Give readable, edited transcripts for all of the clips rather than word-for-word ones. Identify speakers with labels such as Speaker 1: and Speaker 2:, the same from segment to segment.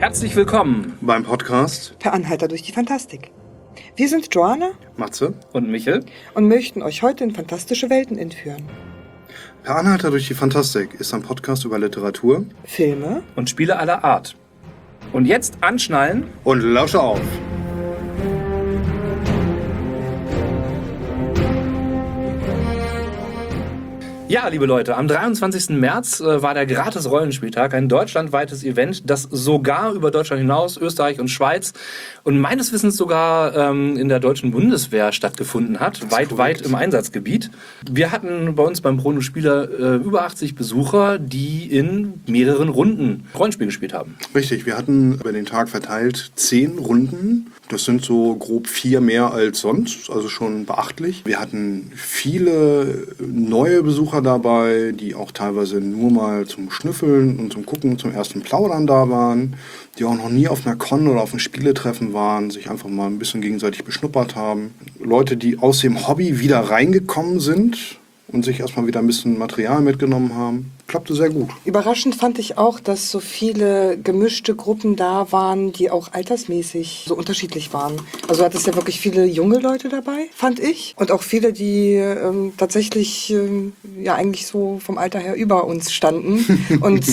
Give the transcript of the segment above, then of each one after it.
Speaker 1: Herzlich willkommen
Speaker 2: beim Podcast
Speaker 3: Per Anhalter durch die Fantastik. Wir sind Joanna,
Speaker 2: Matze
Speaker 1: und Michel
Speaker 3: und möchten euch heute in fantastische Welten entführen.
Speaker 2: Per Anhalter durch die Fantastik ist ein Podcast über Literatur,
Speaker 3: Filme
Speaker 1: und Spiele aller Art. Und jetzt anschnallen
Speaker 2: und lausche auf.
Speaker 1: Ja, liebe Leute, am 23. März war der Gratis-Rollenspieltag, ein deutschlandweites Event, das sogar über Deutschland hinaus, Österreich und Schweiz und meines Wissens sogar in der deutschen Bundeswehr stattgefunden hat, weit im Einsatzgebiet. Wir hatten bei uns beim Bruno Spieler über 80 Besucher, die in mehreren Runden Rollenspiel gespielt haben.
Speaker 2: Richtig, wir hatten über den Tag verteilt 10 Runden. Das sind so grob 4 mehr als sonst, also schon beachtlich. Wir hatten viele neue Besucher dabei, die auch teilweise nur mal zum Schnüffeln und zum Gucken, zum ersten Plaudern da waren, die auch noch nie auf einer Con oder auf einem Spieletreffen waren, sich einfach mal ein bisschen gegenseitig beschnuppert haben. Leute, die aus dem Hobby wieder reingekommen sind und sich erstmal wieder ein bisschen Material mitgenommen haben. Klappte sehr gut.
Speaker 3: Überraschend fand ich auch, dass so viele gemischte Gruppen da waren, die auch altersmäßig so unterschiedlich waren. Also hat es ja wirklich viele junge Leute dabei, fand ich. Und auch viele, die tatsächlich ja eigentlich so vom Alter her über uns standen und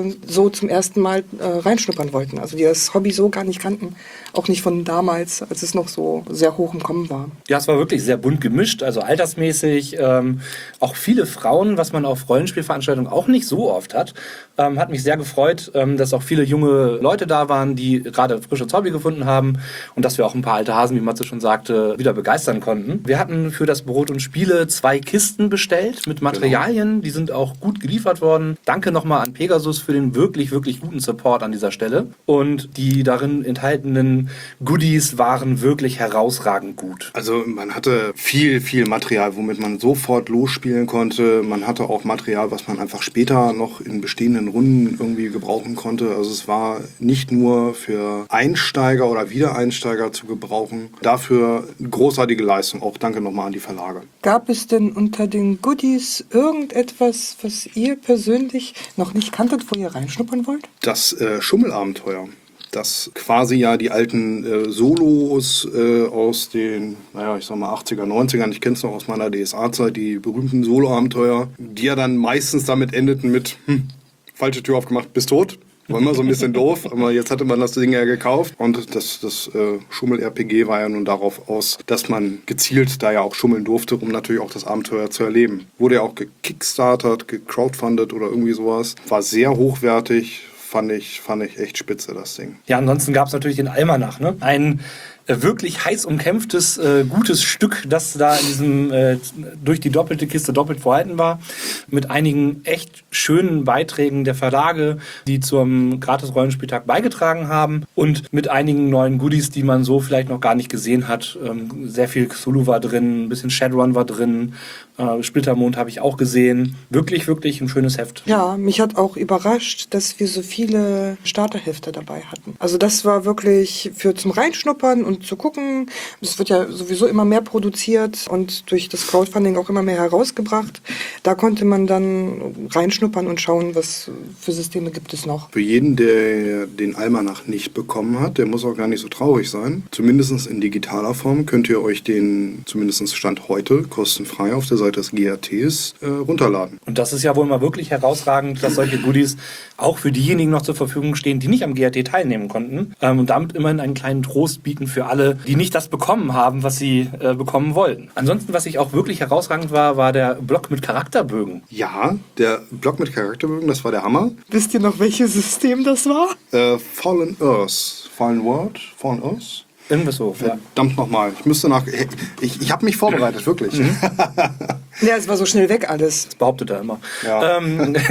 Speaker 3: so zum ersten Mal reinschnuppern wollten. Also die das Hobby so gar nicht kannten. Auch nicht von damals, als es noch so sehr hoch im Kommen war.
Speaker 1: Ja, es war wirklich sehr bunt gemischt, also altersmäßig. Auch viele Frauen, was man auf Rollenspielveranstaltungen auch nicht so oft hat. Hat mich sehr gefreut, dass auch viele junge Leute da waren, die gerade frisch ins Hobby gefunden haben und dass wir auch ein paar alte Hasen, wie Matze schon sagte, wieder begeistern konnten. Wir hatten für das Brot und Spiele 2 Kisten bestellt mit Materialien. Genau. Die sind auch gut geliefert worden. Danke nochmal an Pegasus für den wirklich, wirklich guten Support an dieser Stelle. Und die darin enthaltenen Goodies waren wirklich herausragend gut.
Speaker 2: Also man hatte viel Material, womit man sofort losspielen konnte. Man hatte auch Material, was man einfach später noch in bestehenden Runden irgendwie gebrauchen konnte. Also es war nicht nur für Einsteiger oder Wiedereinsteiger zu gebrauchen. Dafür eine großartige Leistung. Auch danke nochmal an die Verlage.
Speaker 3: Gab es denn unter den Goodies irgendetwas, was ihr persönlich noch nicht kanntet, wo ihr reinschnuppern wollt?
Speaker 2: Das Schummelabenteuer. Das quasi ja die alten Solos aus den, ich sag mal 80er, 90ern, ich kenne es noch aus meiner DSA-Zeit, die berühmten Solo-Abenteuer, die ja dann meistens damit endeten mit, falsche Tür aufgemacht, bist tot. War immer so ein bisschen doof, aber jetzt hatte man das Ding ja gekauft und das Schummel-RPG war ja nun darauf aus, dass man gezielt da ja auch schummeln durfte, um natürlich auch das Abenteuer zu erleben. Wurde ja auch gekickstartert, gecrowdfundet oder irgendwie sowas. War sehr hochwertig. Fand ich echt spitze, das Ding.
Speaker 1: Ja, ansonsten gab es natürlich den Almanach, ne? Ein wirklich heiß umkämpftes, gutes Stück, das da in diesem durch die doppelte Kiste doppelt vorhanden war, mit einigen echt schönen Beiträgen der Verlage, die zum Gratis-Rollenspieltag beigetragen haben und mit einigen neuen Goodies, die man so vielleicht noch gar nicht gesehen hat. Sehr viel Cthulhu war drin, ein bisschen Shadowrun war drin, Splittermond habe ich auch gesehen. Wirklich, wirklich ein schönes Heft.
Speaker 3: Ja, mich hat auch überrascht, dass wir so viele Starterhefte dabei hatten. Also das war wirklich für zum Reinschnuppern und zu gucken. Es wird ja sowieso immer mehr produziert und durch das Crowdfunding auch immer mehr herausgebracht. Da konnte man dann reinschnuppern und schauen, was für Systeme gibt es noch.
Speaker 2: Für jeden, der den Almanach nicht bekommen hat, der muss auch gar nicht so traurig sein. Zumindest in digitaler Form könnt ihr euch den, zumindest Stand heute, kostenfrei auf der Seite des GATs runterladen.
Speaker 1: Und das ist ja wohl mal wirklich herausragend, dass solche Goodies auch für diejenigen noch zur Verfügung stehen, die nicht am GAT teilnehmen konnten und damit immerhin einen kleinen Trost bieten für alle, die nicht das bekommen haben, was sie bekommen wollten. Ansonsten, was ich auch wirklich herausragend war der Block mit Charakterbögen.
Speaker 2: Ja, der Block mit Charakterbögen, das war der Hammer.
Speaker 3: Wisst ihr noch, welches System das war?
Speaker 2: Fallen Earth. Fallen World? Fallen Earth?
Speaker 1: Irgendwas so.
Speaker 2: Verdammt nochmal. Ich müsste ich habe mich vorbereitet, wirklich.
Speaker 3: Ja, es war so schnell weg alles.
Speaker 1: Das behauptet er immer.
Speaker 2: Ja.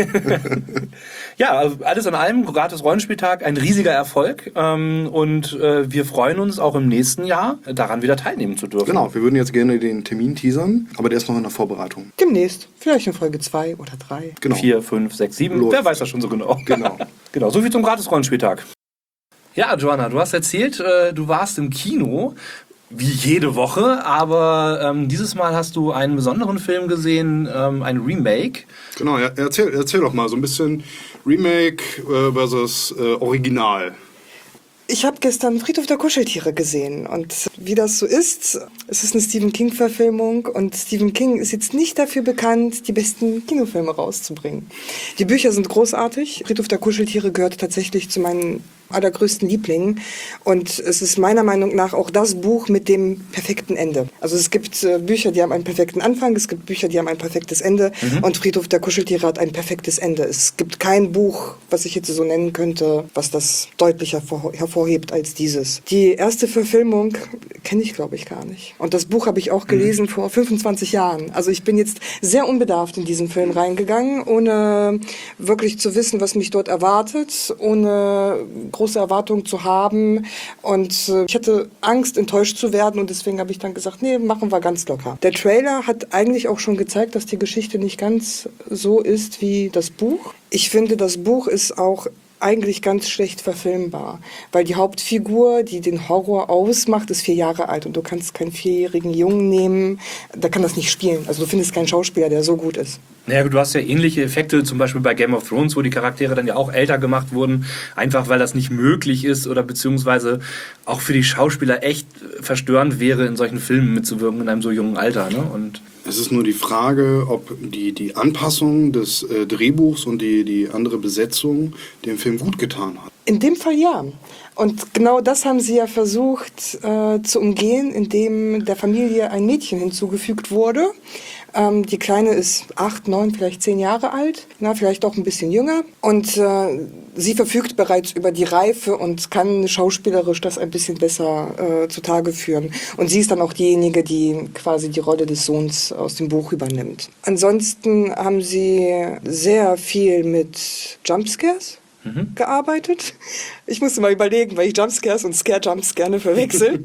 Speaker 1: Ja, also alles in allem, gratis Rollenspieltag, ein riesiger Erfolg. Und wir freuen uns auch im nächsten Jahr, daran wieder teilnehmen zu dürfen.
Speaker 2: Genau, wir würden jetzt gerne den Termin teasern, aber der ist noch in der Vorbereitung.
Speaker 3: Demnächst. Vielleicht in Folge 2 oder 3.
Speaker 2: Genau.
Speaker 1: 4, 5, 6, 7.
Speaker 2: Los.
Speaker 1: Wer weiß das schon so genau. Genau, so viel zum gratis Rollenspieltag. Ja, Joanna, du hast erzählt, du warst im Kino, wie jede Woche, aber dieses Mal hast du einen besonderen Film gesehen, ein Remake.
Speaker 2: Genau, erzähl doch mal so ein bisschen Remake versus Original.
Speaker 3: Ich habe gestern Friedhof der Kuscheltiere gesehen und wie das so ist, es ist eine Stephen King-Verfilmung und Stephen King ist jetzt nicht dafür bekannt, die besten Kinofilme rauszubringen. Die Bücher sind großartig. Friedhof der Kuscheltiere gehört tatsächlich zu meinen allergrößten Lieblingen und es ist meiner Meinung nach auch das Buch mit dem perfekten Ende. Also es gibt Bücher, die haben einen perfekten Anfang, es gibt Bücher, die haben ein perfektes Ende und Friedhof der Kuscheltiere hat ein perfektes Ende. Es gibt kein Buch, was ich jetzt so nennen könnte, was das deutlicher hervorhebt als dieses. Die erste Verfilmung kenne ich, glaube ich, gar nicht. Und das Buch habe ich auch gelesen vor 25 Jahren. Also ich bin jetzt sehr unbedarft in diesen Film reingegangen, ohne wirklich zu wissen, was mich dort erwartet, ohne große Erwartungen zu haben und ich hatte Angst, enttäuscht zu werden und deswegen habe ich dann gesagt, nee, machen wir ganz locker. Der Trailer hat eigentlich auch schon gezeigt, dass die Geschichte nicht ganz so ist wie das Buch. Ich finde, das Buch ist auch eigentlich ganz schlecht verfilmbar, weil die Hauptfigur, die den Horror ausmacht, ist 4 Jahre alt und du kannst keinen 4-jährigen Jungen nehmen, der kann das nicht spielen. Also du findest keinen Schauspieler, der so gut ist.
Speaker 1: Naja, du hast ja ähnliche Effekte, zum Beispiel bei Game of Thrones, wo die Charaktere dann ja auch älter gemacht wurden, einfach weil das nicht möglich ist oder beziehungsweise auch für die Schauspieler echt verstörend wäre, in solchen Filmen mitzuwirken in einem so jungen Alter. Ne? Und
Speaker 2: es ist nur die Frage, ob die Anpassung des Drehbuchs und die andere Besetzung dem Film gut getan hat.
Speaker 3: In dem Fall ja. Und genau das haben sie ja versucht zu umgehen, indem der Familie ein Mädchen hinzugefügt wurde. Die Kleine ist 8, 9, vielleicht 10 Jahre alt, vielleicht auch ein bisschen jünger. Und sie verfügt bereits über die Reife und kann schauspielerisch das ein bisschen besser zutage führen. Und sie ist dann auch diejenige, die quasi die Rolle des Sohns aus dem Buch übernimmt. Ansonsten haben sie sehr viel mit Jumpscares gearbeitet. Ich musste mal überlegen, weil ich Jumpscares und Scare-Jumps gerne verwechsel.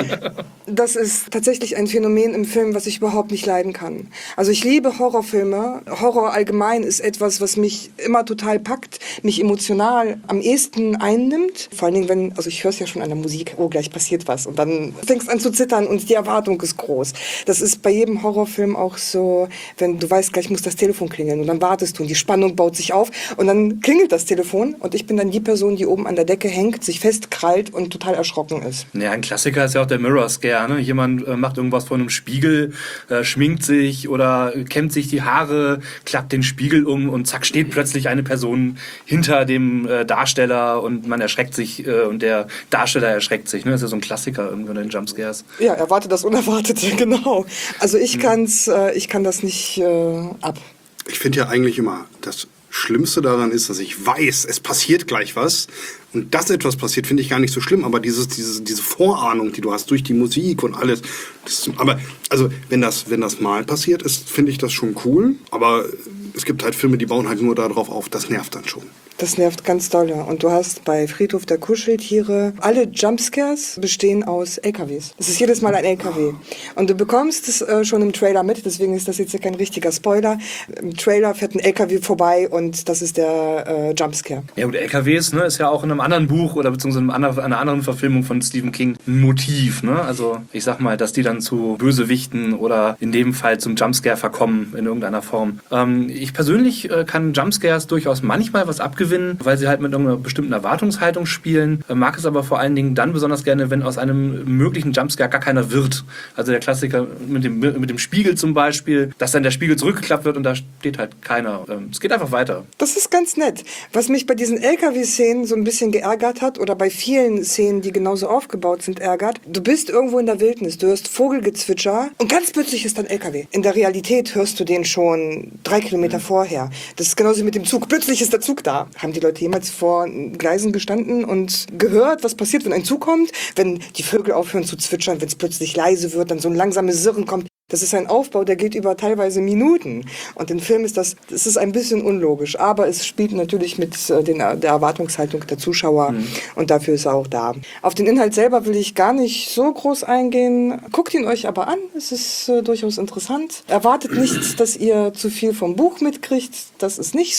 Speaker 3: Das ist tatsächlich ein Phänomen im Film, was ich überhaupt nicht leiden kann. Also ich liebe Horrorfilme. Horror allgemein ist etwas, was mich immer total packt, mich emotional am ehesten einnimmt. Vor allen Dingen, also ich höre es ja schon an der Musik, oh, gleich passiert was. Und dann fängst an zu zittern und die Erwartung ist groß. Das ist bei jedem Horrorfilm auch so, wenn du weißt, gleich muss das Telefon klingeln und dann wartest du und die Spannung baut sich auf und dann klingelt das Telefon und ich bin dann die Person, die oben an der Decke hängt, sich festkrallt und total erschrocken ist.
Speaker 1: Ja, ein Klassiker ist ja auch der Mirror Scare. Ne? Jemand macht irgendwas vor einem Spiegel, schminkt sich oder kämmt sich die Haare, klappt den Spiegel um und zack, steht plötzlich eine Person hinter dem Darsteller und man erschreckt sich und der Darsteller erschreckt sich. Ne? Das ist ja so ein Klassiker irgendwo in den Jumpscares.
Speaker 3: Ja, erwarte das Unerwartete, genau. Also ich kann das nicht ab.
Speaker 2: Ich finde ja eigentlich immer, das Schlimmste daran ist, dass ich weiß, es passiert gleich was. Und dass etwas passiert, finde ich gar nicht so schlimm. Aber diese Vorahnung, die du hast durch die Musik und alles. Aber also wenn das mal passiert ist, finde ich das schon cool. Aber es gibt halt Filme, die bauen halt nur darauf auf. Das nervt dann schon.
Speaker 3: Das nervt ganz doll. Und du hast bei Friedhof der Kuscheltiere, alle Jumpscares bestehen aus LKWs. Es ist jedes Mal ein LKW. Und du bekommst es schon im Trailer mit, deswegen ist das jetzt kein richtiger Spoiler. Im Trailer fährt ein LKW vorbei und das ist der Jumpscare.
Speaker 1: Ja gut, LKWs ist ja auch in einem anderen Buch oder beziehungsweise in einer anderen Verfilmung von Stephen King ein Motiv. Ne? Also ich sag mal, dass die dann zu Bösewichten oder in dem Fall zum Jumpscare verkommen in irgendeiner Form. Ich persönlich kann Jumpscares durchaus manchmal was abgewinnen, weil sie halt mit irgendeiner bestimmten Erwartungshaltung spielen. Mag es aber vor allen Dingen dann besonders gerne, wenn aus einem möglichen Jumpscare gar keiner wird. Also der Klassiker mit dem Spiegel zum Beispiel, dass dann der Spiegel zurückgeklappt wird und da steht halt keiner. Es geht einfach weiter.
Speaker 3: Das ist ganz nett. Was mich bei diesen LKW-Szenen so ein bisschen geärgert hat oder bei vielen Szenen, die genauso aufgebaut sind, ärgert, du bist irgendwo in der Wildnis, du hörst Vogelgezwitscher und ganz plötzlich ist ein LKW. In der Realität hörst du den schon 3 Kilometer vorher. Das ist genauso wie mit dem Zug. Plötzlich ist der Zug da. Haben die Leute jemals vor Gleisen gestanden und gehört, was passiert, wenn ein Zug kommt? Wenn die Vögel aufhören zu zwitschern, wenn es plötzlich leise wird, dann so ein langsames Sirren kommt. Das ist ein Aufbau, der geht über teilweise Minuten. Und im Film ist das ist ein bisschen unlogisch. Aber es spielt natürlich mit der Erwartungshaltung der Zuschauer. Und dafür ist er auch da. Auf den Inhalt selber will ich gar nicht so groß eingehen. Guckt ihn euch aber an. Es ist durchaus interessant. Erwartet nicht, dass ihr zu viel vom Buch mitkriegt. Das ist nicht so.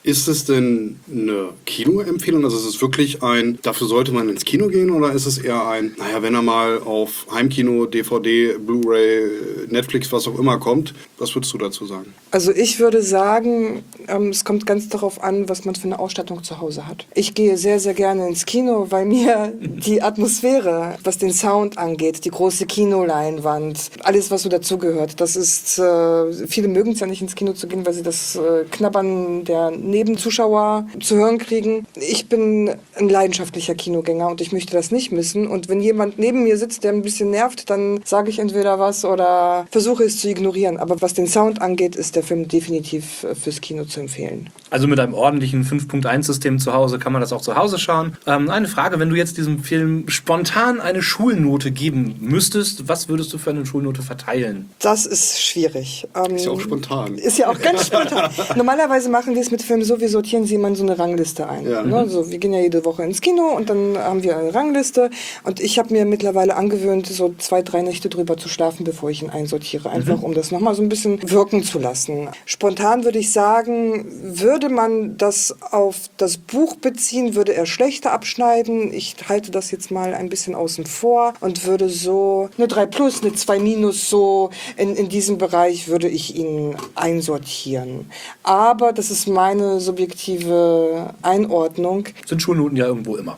Speaker 2: Ist es denn eine Kinoempfehlung? Also ist es wirklich dafür sollte man ins Kino gehen oder ist es eher wenn er mal auf Heimkino, DVD, Blu-ray, Netflix, was auch immer kommt? Was würdest du dazu sagen?
Speaker 3: Also ich würde sagen, es kommt ganz darauf an, was man für eine Ausstattung zu Hause hat. Ich gehe sehr, sehr gerne ins Kino, weil mir die Atmosphäre, was den Sound angeht, die große Kinoleinwand, alles, was so dazugehört, das ist, viele mögen es ja nicht ins Kino zu gehen, weil sie das Knabbern der Nebenzuschauer zu hören kriegen. Ich bin ein leidenschaftlicher Kinogänger und ich möchte das nicht missen. Und wenn jemand neben mir sitzt, der ein bisschen nervt, dann sage ich entweder was oder versuche es zu ignorieren. Aber was den Sound angeht, ist der Film definitiv fürs Kino zu empfehlen.
Speaker 1: Also mit einem ordentlichen 5.1-System zu Hause kann man das auch zu Hause schauen. Eine Frage, wenn du jetzt diesem Film spontan eine Schulnote geben müsstest, was würdest du für eine Schulnote verteilen?
Speaker 3: Das ist schwierig.
Speaker 2: Ist ja auch spontan.
Speaker 3: Ist ja auch ganz spontan. Normalerweise machen wir es mit Filmen so, wir sortieren sie immer in so eine Rangliste ein.
Speaker 2: Ja.
Speaker 3: Ne? So, wir gehen ja jede Woche ins Kino und dann haben wir eine Rangliste. Und ich habe mir mittlerweile angewöhnt, so 2-3 Nächte drüber zu schlafen, bevor ich ihn einsortiere. Einfach, um das nochmal so ein bisschen wirken zu lassen. Spontan würde ich sagen, würde man das auf das Buch beziehen, würde er schlechter abschneiden. Ich halte das jetzt mal ein bisschen außen vor und würde so eine 3+, eine 2-, so in diesem Bereich würde ich ihn einsortieren. Aber das ist meine subjektive Einordnung.
Speaker 1: Sind Schulnoten ja irgendwo immer.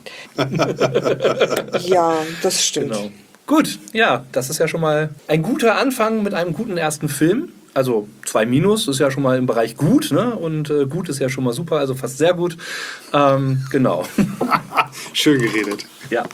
Speaker 3: Ja, das stimmt.
Speaker 1: Genau. Gut, ja, das ist ja schon mal ein guter Anfang mit einem guten ersten Film. Also 2- ist ja schon mal im Bereich gut, ne? Und gut ist ja schon mal super, also fast sehr gut. Genau.
Speaker 2: Schön geredet.
Speaker 1: Ja.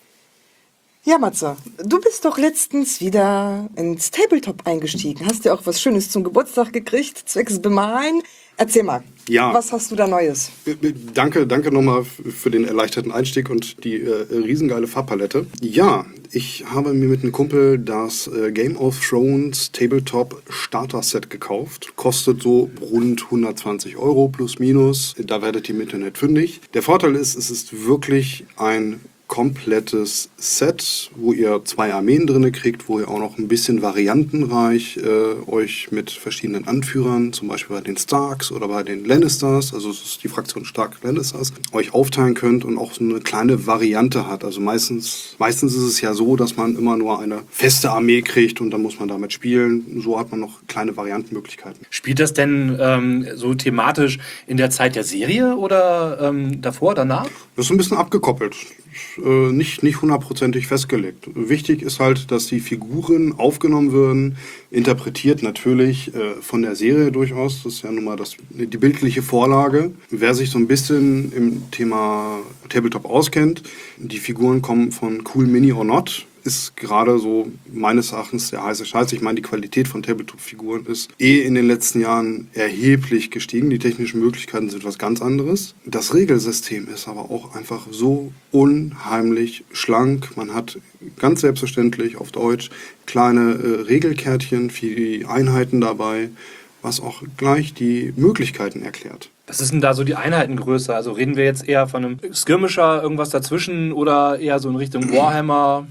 Speaker 3: Ja, Matze, du bist doch letztens wieder ins Tabletop eingestiegen. Hast ja auch was Schönes zum Geburtstag gekriegt, zwecks Bemalen. Erzähl mal,
Speaker 2: Ja.
Speaker 3: Was hast du da Neues?
Speaker 2: Danke nochmal für den erleichterten Einstieg und die riesengeile Farbpalette. Ja, ich habe mir mit einem Kumpel das Game of Thrones Tabletop Starter Set gekauft. Kostet so rund 120 € plus minus. Da werdet ihr im Internet fündig. Der Vorteil ist, es ist wirklich ein komplettes Set, wo ihr 2 Armeen drin kriegt, wo ihr auch noch ein bisschen variantenreich euch mit verschiedenen Anführern, zum Beispiel bei den Starks oder bei den Lannisters, also es ist die Fraktion Stark Lannisters, euch aufteilen könnt und auch so eine kleine Variante hat. Also meistens ist es ja so, dass man immer nur eine feste Armee kriegt und dann muss man damit spielen. So hat man noch kleine Variantenmöglichkeiten.
Speaker 1: Spielt das denn so thematisch in der Zeit der Serie oder davor, danach?
Speaker 2: Das ist ein bisschen abgekoppelt. Nicht 100%ig festgelegt. Wichtig ist halt, dass die Figuren aufgenommen werden, interpretiert natürlich von der Serie durchaus. Das ist ja nun mal die bildliche Vorlage. Wer sich so ein bisschen im Thema Tabletop auskennt, die Figuren kommen von Cool Mini or Not. Ist gerade so meines Erachtens der heiße Scheiß. Ich meine, die Qualität von Tabletop-Figuren ist in den letzten Jahren erheblich gestiegen. Die technischen Möglichkeiten sind was ganz anderes. Das Regelsystem ist aber auch einfach so unheimlich schlank. Man hat ganz selbstverständlich auf Deutsch kleine Regelkärtchen für die Einheiten dabei, was auch gleich die Möglichkeiten erklärt.
Speaker 1: Was ist denn da so die Einheitengröße? Also reden wir jetzt eher von einem Skirmisher, irgendwas dazwischen oder eher so in Richtung Warhammer?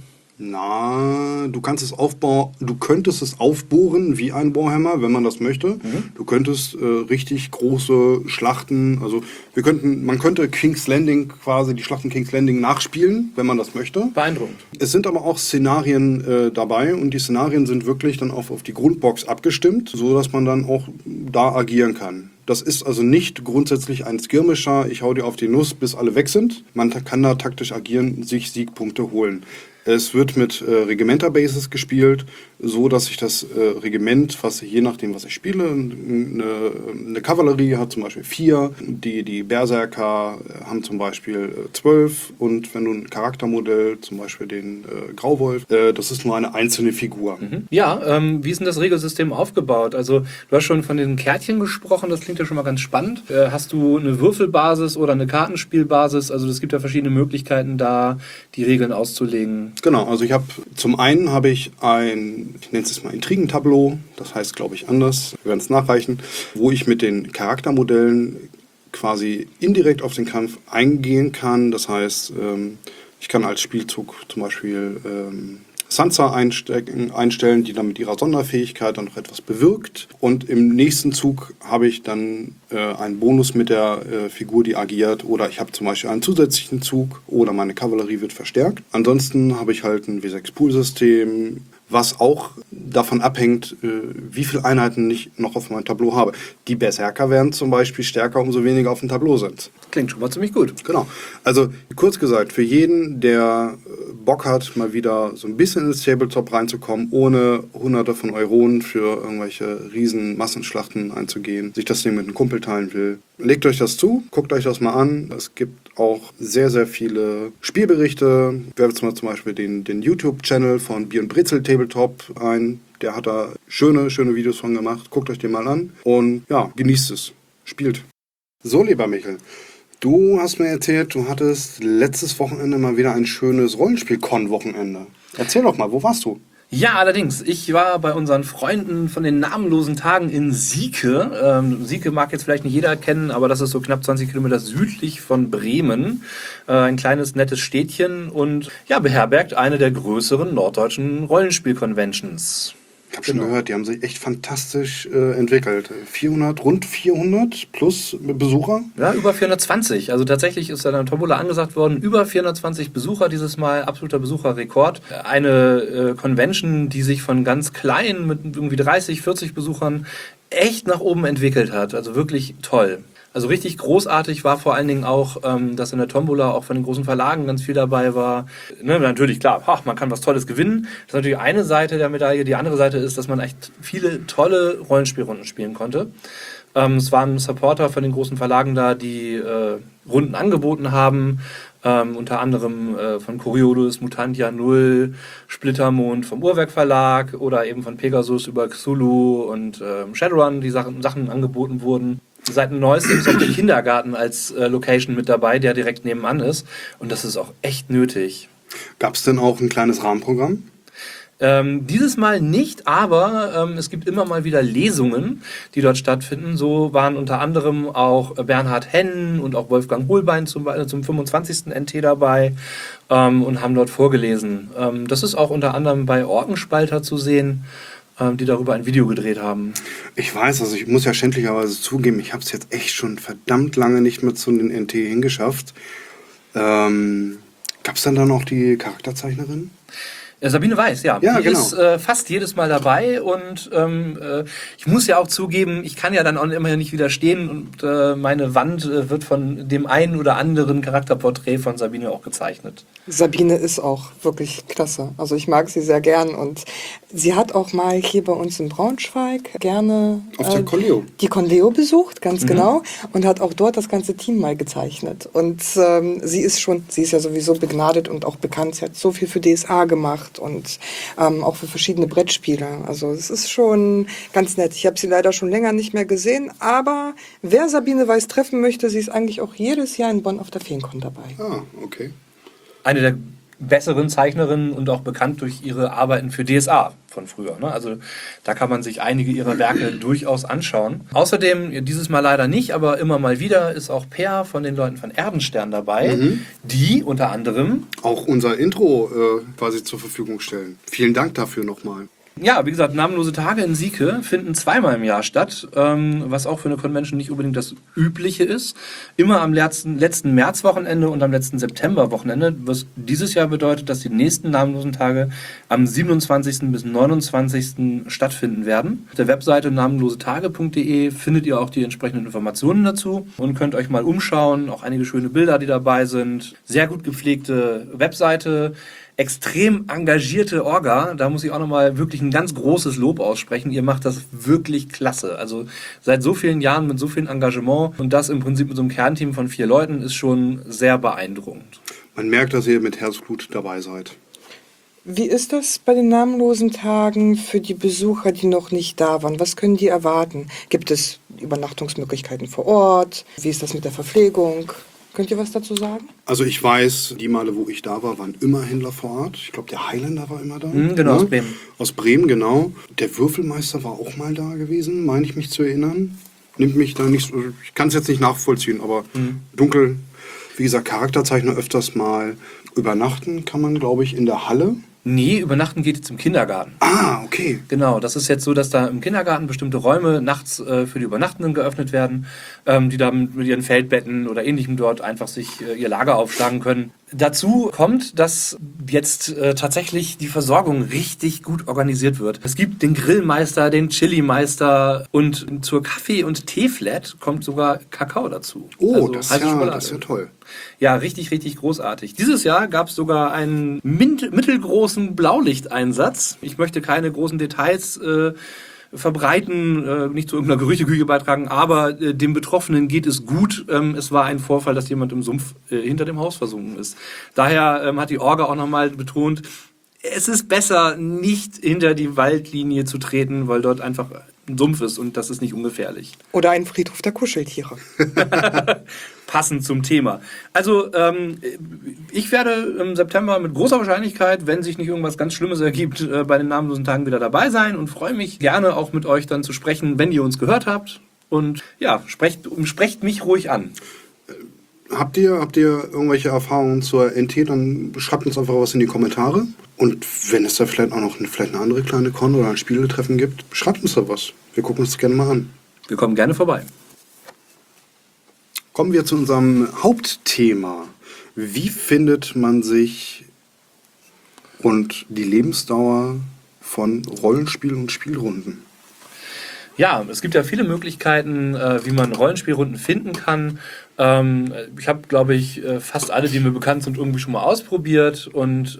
Speaker 2: Na, du könntest es aufbohren wie ein Warhammer, wenn man das möchte. Du könntest richtig große Schlachten, also man könnte King's Landing quasi, die Schlachten King's Landing nachspielen, wenn man das möchte.
Speaker 1: Beeindruckend.
Speaker 2: Es sind aber auch Szenarien dabei und die Szenarien sind wirklich dann auf die Grundbox abgestimmt, so dass man dann auch da agieren kann. Das ist also nicht grundsätzlich ein Skirmisher, ich hau dir auf die Nuss, bis alle weg sind. Man kann da taktisch agieren, sich Siegpunkte holen. Es wird mit Regimenter-Bases gespielt, so dass sich das Regiment, was je nachdem, was ich spiele, eine Kavallerie hat zum Beispiel 4, die Berserker haben zum Beispiel 12 und wenn du ein Charaktermodell, zum Beispiel den Grauwolf, das ist nur eine einzelne Figur.
Speaker 1: Ja, wie ist denn das Regelsystem aufgebaut? Also du hast schon von den Kärtchen gesprochen, das klingt ja schon mal ganz spannend. Hast du eine Würfelbasis oder eine Kartenspielbasis? Also es gibt ja verschiedene Möglichkeiten, da die Regeln auszulegen.
Speaker 2: Genau, also zum einen habe ich ich nenne es mal Intrigentableau, das heißt, glaube ich, anders, wir werden es nachreichen, wo ich mit den Charaktermodellen quasi indirekt auf den Kampf eingehen kann. Das heißt, ich kann als Spielzug zum Beispiel Sansa einstellen, die dann mit ihrer Sonderfähigkeit dann noch etwas bewirkt. Und im nächsten Zug habe ich dann einen Bonus mit der Figur, die agiert. Oder ich habe zum Beispiel einen zusätzlichen Zug oder meine Kavallerie wird verstärkt. Ansonsten habe ich halt ein W6-Pool-System, was auch davon abhängt, wie viele Einheiten ich noch auf meinem Tableau habe. Die Berserker werden zum Beispiel stärker, umso weniger auf dem Tableau sind.
Speaker 1: Klingt schon mal ziemlich gut.
Speaker 2: Genau. Also kurz gesagt, für jeden, der Bock hat, mal wieder so ein bisschen ins Tabletop reinzukommen, ohne hunderte von Euronen für irgendwelche riesen Massenschlachten einzugehen, sich das Ding mit einem Kumpel teilen will, legt euch das zu, guckt euch das mal an. Es gibt auch sehr, sehr viele Spielberichte. Ich werfe jetzt mal zum Beispiel den YouTube-Channel von Bier und Brezel Tabletop ein. Der hat da schöne Videos von gemacht. Guckt euch den mal an und ja, genießt es. Spielt. So, lieber Michael, du hast mir erzählt, du hattest letztes Wochenende mal wieder ein schönes Rollenspiel-Con-Wochenende. Erzähl doch mal, wo warst du?
Speaker 1: Ja, allerdings. Ich war bei unseren Freunden von den namenlosen Tagen in Sieke. Sieke mag jetzt vielleicht nicht jeder kennen, aber das ist so knapp 20 Kilometer südlich von Bremen. Ein kleines, nettes Städtchen und ja, beherbergt eine der größeren norddeutschen Rollenspiel-Conventions.
Speaker 2: Ich habe schon gehört, die haben sich echt fantastisch entwickelt. Rund 400 plus Besucher.
Speaker 1: Ja, über 420. Also tatsächlich ist da eine Tombola angesagt worden. Über 420 Besucher dieses Mal, absoluter Besucherrekord. Eine Convention, die sich von ganz klein mit irgendwie 30, 40 Besuchern echt nach oben entwickelt hat. Also wirklich toll. Also richtig großartig war vor allen Dingen auch, dass in der Tombola auch von den großen Verlagen ganz viel dabei war. Ne, natürlich, klar, man kann was Tolles gewinnen. Das ist natürlich eine Seite der Medaille. Die andere Seite ist, dass man echt viele tolle Rollenspielrunden spielen konnte. Es waren Supporter von den großen Verlagen da, die Runden angeboten haben. Unter anderem von Coriolis, Mutantia 0, Splittermond vom Uhrwerk Verlag oder eben von Pegasus über Cthulhu und Shadowrun, die Sachen angeboten wurden. Seit neuestem ist auch der Kindergarten als Location mit dabei, der direkt nebenan ist. Und das ist auch echt nötig.
Speaker 2: Gab es denn auch ein kleines Rahmenprogramm?
Speaker 1: Dieses Mal nicht, aber es gibt immer mal wieder Lesungen, die dort stattfinden. So waren unter anderem auch Bernhard Henn und auch Wolfgang Hohlbein zum 25. NT dabei und haben dort vorgelesen. Das ist auch unter anderem bei Orkenspalter zu sehen, die darüber ein Video gedreht haben.
Speaker 2: Ich weiß, also ich muss ja schändlicherweise zugeben, ich habe es jetzt echt schon verdammt lange nicht mehr zu den NT hingeschafft. Gab es dann auch die Charakterzeichnerin?
Speaker 1: Sabine Weiß, ja.
Speaker 2: Ja,
Speaker 1: die
Speaker 2: genau.
Speaker 1: ist fast jedes Mal dabei und ich muss ja auch zugeben, ich kann ja dann auch immer nicht widerstehen und meine Wand wird von dem einen oder anderen Charakterporträt von Sabine auch gezeichnet.
Speaker 3: Sabine ist auch wirklich klasse. Also ich mag sie sehr gern und sie hat auch mal hier bei uns in Braunschweig gerne
Speaker 2: Auf der Conleo.
Speaker 3: Die Conleo besucht, ganz genau, und hat auch dort das ganze Team mal gezeichnet. Und sie ist ja sowieso begnadet und auch bekannt. Sie hat so viel für DSA gemacht und auch für verschiedene Brettspiele. Also es ist schon ganz nett. Ich habe sie leider schon länger nicht mehr gesehen, aber wer Sabine Weiß treffen möchte, sie ist eigentlich auch jedes Jahr in Bonn auf der Feencon dabei.
Speaker 2: Ah, okay.
Speaker 1: Eine der besseren Zeichnerinnen und auch bekannt durch ihre Arbeiten für DSA von früher. Ne? Also da kann man sich einige ihrer Werke durchaus anschauen. Außerdem, dieses Mal leider nicht, aber immer mal wieder ist auch Per von den Leuten von Erdenstern dabei, die unter anderem
Speaker 2: auch unser Intro quasi zur Verfügung stellen. Vielen Dank dafür nochmal.
Speaker 1: Ja, wie gesagt, namenlose Tage in Sieke finden zweimal im Jahr statt, was auch für eine Convention nicht unbedingt das Übliche ist. Immer am letzten Märzwochenende und am letzten Septemberwochenende, was dieses Jahr bedeutet, dass die nächsten namenlosen Tage am 27. bis 29. stattfinden werden. Auf der Webseite namenlosetage.de findet ihr auch die entsprechenden Informationen dazu und könnt euch mal umschauen. Auch einige schöne Bilder, die dabei sind. Sehr gut gepflegte Webseite. Extrem engagierte Orga, da muss ich auch nochmal wirklich ein ganz großes Lob aussprechen. Ihr macht das wirklich klasse. Also seit so vielen Jahren mit so viel Engagement und das im Prinzip mit so einem Kernteam von 4 Leuten ist schon sehr beeindruckend.
Speaker 2: Man merkt, dass ihr mit Herzblut dabei seid.
Speaker 3: Wie ist das bei den namenlosen Tagen für die Besucher, die noch nicht da waren? Was können die erwarten? Gibt es Übernachtungsmöglichkeiten vor Ort? Wie ist das mit der Verpflegung? Könnt ihr was dazu sagen?
Speaker 2: Also ich weiß, die Male, wo ich da war, waren immer Händler vor Ort. Ich glaube, der Highlander war immer da.
Speaker 1: Genau,
Speaker 2: ja?
Speaker 1: aus Bremen.
Speaker 2: Aus Bremen, genau. Der Würfelmeister war auch mal da gewesen, meine ich mich zu erinnern. Nimmt mich da nicht so, ich kann es jetzt nicht nachvollziehen, aber dunkel. Wie gesagt, Charakterzeichner öfters mal. Übernachten kann man, glaube ich, in der Halle.
Speaker 1: Nee, übernachten geht jetzt im Kindergarten.
Speaker 2: Ah, okay.
Speaker 1: Genau, das ist jetzt so, dass da im Kindergarten bestimmte Räume nachts für die Übernachtenden geöffnet werden, die da mit ihren Feldbetten oder ähnlichem dort einfach sich ihr Lager aufschlagen können. Dazu kommt, dass jetzt tatsächlich die Versorgung richtig gut organisiert wird. Es gibt den Grillmeister, den Chili-Meister und zur Kaffee- und Teeflat kommt sogar Kakao dazu.
Speaker 2: Oh,
Speaker 1: Also
Speaker 2: das
Speaker 1: heiße Schokolade.
Speaker 2: ist ja toll.
Speaker 1: Ja, richtig, richtig großartig. Dieses Jahr gab es sogar einen mittelgroßen Blaulichteinsatz. Ich möchte keine großen Details verbreiten, nicht zu irgendeiner Gerüchteküche beitragen, aber dem Betroffenen geht es gut. Es war ein Vorfall, dass jemand im Sumpf hinter dem Haus versunken ist. Daher hat die Orga auch nochmal betont, es ist besser, nicht hinter die Waldlinie zu treten, weil dort einfach ein Sumpf ist und das ist nicht ungefährlich.
Speaker 3: Oder ein Friedhof der Kuscheltiere.
Speaker 1: Passend zum Thema. Also ich werde im September mit großer Wahrscheinlichkeit, wenn sich nicht irgendwas ganz Schlimmes ergibt, bei den namenlosen Tagen wieder dabei sein und freue mich gerne auch mit euch dann zu sprechen, wenn ihr uns gehört habt. Und ja, sprecht mich ruhig an.
Speaker 2: Habt ihr irgendwelche Erfahrungen zur NT, dann schreibt uns einfach was in die Kommentare. Und wenn es da vielleicht auch noch eine andere kleine Con oder ein Spieletreffen gibt, schreibt uns da was. Wir gucken uns das gerne mal an.
Speaker 1: Wir kommen gerne vorbei.
Speaker 2: Kommen wir zu unserem Hauptthema. Wie findet man sich und die Lebensdauer von Rollenspiel und Spielrunden?
Speaker 1: Ja, es gibt ja viele Möglichkeiten, wie man Rollenspielrunden finden kann. Ich habe, glaube ich, fast alle, die mir bekannt sind, irgendwie schon mal ausprobiert. Und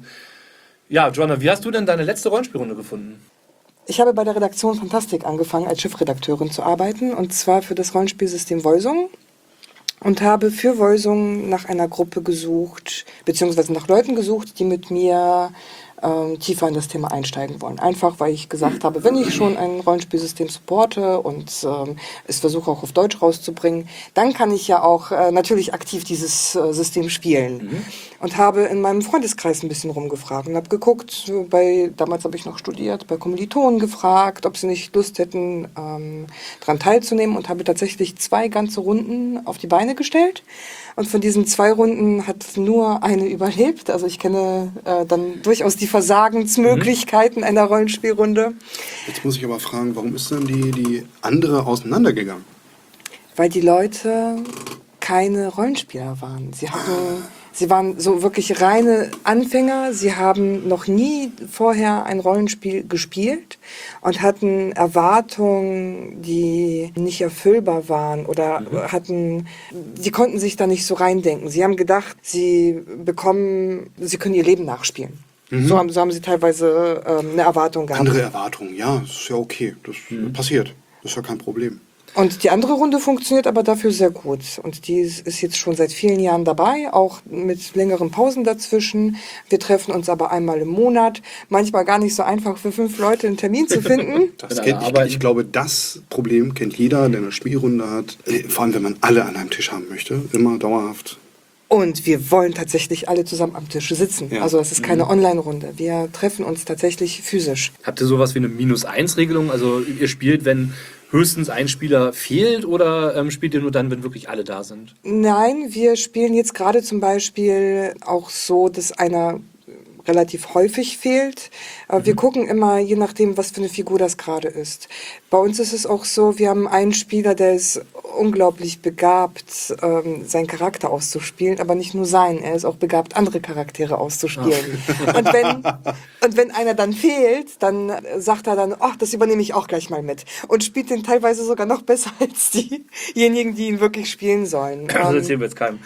Speaker 1: ja, Joanna, wie hast du denn deine letzte Rollenspielrunde gefunden?
Speaker 3: Ich habe bei der Redaktion Fantastik angefangen, als Chefredakteurin zu arbeiten, und zwar für das Rollenspielsystem Voisung. Und habe für Voisung nach einer Gruppe gesucht, beziehungsweise nach Leuten gesucht, die mit mir tiefer in das Thema einsteigen wollen. Einfach, weil ich gesagt habe, wenn ich schon ein Rollenspielsystem supporte und es versuche auch auf Deutsch rauszubringen, dann kann ich ja auch natürlich aktiv dieses System spielen. Und habe in meinem Freundeskreis ein bisschen rumgefragt und habe geguckt, damals habe ich noch studiert, bei Kommilitonen gefragt, ob sie nicht Lust hätten, daran teilzunehmen, und habe tatsächlich 2 ganze Runden auf die Beine gestellt. Und von diesen 2 Runden hat nur eine überlebt. Also ich kenne dann durchaus die Versagensmöglichkeiten einer Rollenspielrunde.
Speaker 2: Jetzt muss ich aber fragen, warum ist denn die andere auseinandergegangen?
Speaker 3: Weil die Leute keine Rollenspieler waren. Sie waren so wirklich reine Anfänger. Sie haben noch nie vorher ein Rollenspiel gespielt und hatten Erwartungen, die nicht erfüllbar waren, oder sie konnten sich da nicht so reindenken. Sie haben gedacht, sie können ihr Leben nachspielen. So haben sie teilweise eine Erwartung gehabt.
Speaker 2: Andere Erwartungen, ja, das ist ja okay. Das passiert. Das ist ja kein Problem.
Speaker 3: Und die andere Runde funktioniert aber dafür sehr gut. Und die ist jetzt schon seit vielen Jahren dabei, auch mit längeren Pausen dazwischen. Wir treffen uns aber einmal im Monat. Manchmal gar nicht so einfach für 5 Leute einen Termin zu finden.
Speaker 2: Ich glaube, das Problem kennt jeder, der eine Spielrunde hat. Vor allem, wenn man alle an einem Tisch haben möchte. Immer dauerhaft.
Speaker 3: Und wir wollen tatsächlich alle zusammen am Tisch sitzen. Ja. Also das ist keine Online-Runde. Wir treffen uns tatsächlich physisch.
Speaker 1: Habt ihr sowas wie eine -1-Regelung? Also ihr spielt, wenn höchstens ein Spieler fehlt, oder spielt ihr nur dann, wenn wirklich alle da sind?
Speaker 3: Nein, wir spielen jetzt gerade zum Beispiel auch so, dass einer relativ häufig fehlt. Wir gucken immer, je nachdem, was für eine Figur das gerade ist. Bei uns ist es auch so, wir haben einen Spieler, der ist unglaublich begabt, seinen Charakter auszuspielen, aber nicht nur seinen, er ist auch begabt, andere Charaktere auszuspielen. Und wenn einer dann fehlt, dann sagt er dann, ach, das übernehme ich auch gleich mal mit. Und spielt den teilweise sogar noch besser als diejenigen, die ihn wirklich spielen sollen.
Speaker 1: Das erzählen wir jetzt keinem.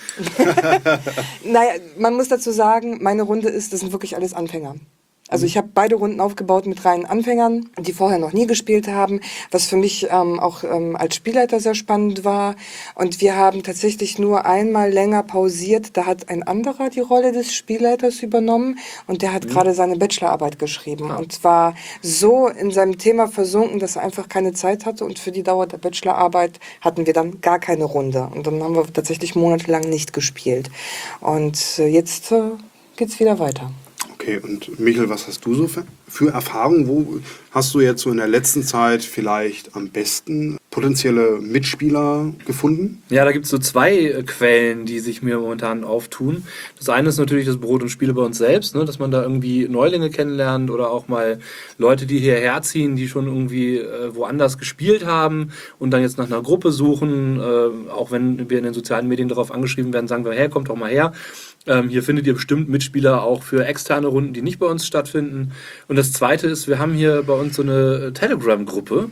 Speaker 3: Naja, man muss dazu sagen, meine Runde das sind wirklich alles Anfänger. Also ich habe beide Runden aufgebaut mit reinen Anfängern, die vorher noch nie gespielt haben, was für mich auch als Spielleiter sehr spannend war. Und wir haben tatsächlich nur einmal länger pausiert. Da hat ein anderer die Rolle des Spielleiters übernommen und der hat gerade seine Bachelorarbeit geschrieben und war so in seinem Thema versunken, dass er einfach keine Zeit hatte, und für die Dauer der Bachelorarbeit hatten wir dann gar keine Runde. Und dann haben wir tatsächlich monatelang nicht gespielt. Und jetzt geht's wieder weiter.
Speaker 2: Okay, und Michael, was hast du so für Erfahrungen? Wo hast du jetzt so in der letzten Zeit vielleicht am besten potenzielle Mitspieler gefunden?
Speaker 1: Ja, da gibt es so zwei Quellen, die sich mir momentan auftun. Das eine ist natürlich das Brot und Spiele bei uns selbst, ne, dass man da irgendwie Neulinge kennenlernt oder auch mal Leute, die hierher ziehen, die schon irgendwie woanders gespielt haben und dann jetzt nach einer Gruppe suchen. Auch wenn wir in den sozialen Medien darauf angeschrieben werden, sagen wir, hey, kommt doch mal her. Hier findet ihr bestimmt Mitspieler auch für externe Runden, die nicht bei uns stattfinden. Und das Zweite ist, wir haben hier bei uns so eine Telegram-Gruppe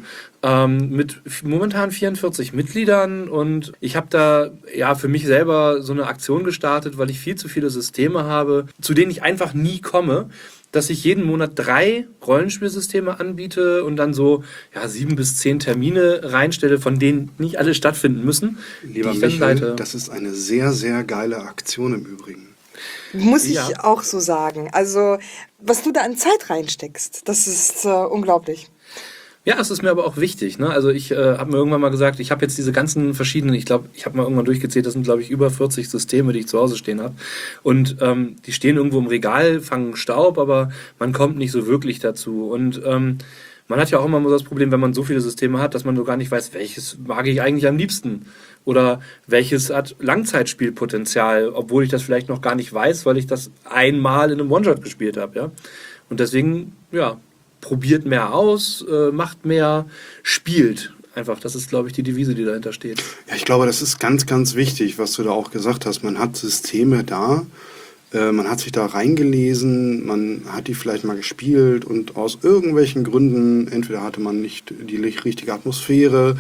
Speaker 1: mit momentan 44 Mitgliedern und ich habe da ja für mich selber so eine Aktion gestartet, weil ich viel zu viele Systeme habe, zu denen ich einfach nie komme, dass ich jeden Monat 3 Rollenspielsysteme anbiete und dann so 7 bis 10 Termine reinstelle, von denen nicht alle stattfinden müssen.
Speaker 2: Lieber Michael, das ist eine sehr, sehr geile Aktion im Übrigen.
Speaker 3: Muss ich auch so sagen. Also, was du da an Zeit reinsteckst, das ist unglaublich.
Speaker 1: Ja, es ist mir aber auch wichtig. Ne? Also ich habe mir irgendwann mal gesagt, ich habe jetzt diese ganzen verschiedenen, ich glaube, ich habe mal irgendwann durchgezählt, das sind, glaube ich, über 40 Systeme, die ich zu Hause stehen habe. Und die stehen irgendwo im Regal, fangen Staub, aber man kommt nicht so wirklich dazu. Und man hat ja auch immer so das Problem, wenn man so viele Systeme hat, dass man so gar nicht weiß, welches mag ich eigentlich am liebsten. Oder welches hat Langzeitspielpotenzial, obwohl ich das vielleicht noch gar nicht weiß, weil ich das einmal in einem One-Shot gespielt habe. Ja? Und deswegen, probiert mehr aus, macht mehr, spielt. Einfach, das ist, glaube ich, die Devise, die dahinter steht.
Speaker 2: Ja, ich glaube, das ist ganz, ganz wichtig, was du da auch gesagt hast. Man hat Systeme da, man hat sich da reingelesen, man hat die vielleicht mal gespielt und aus irgendwelchen Gründen, entweder hatte man nicht die richtige Atmosphäre,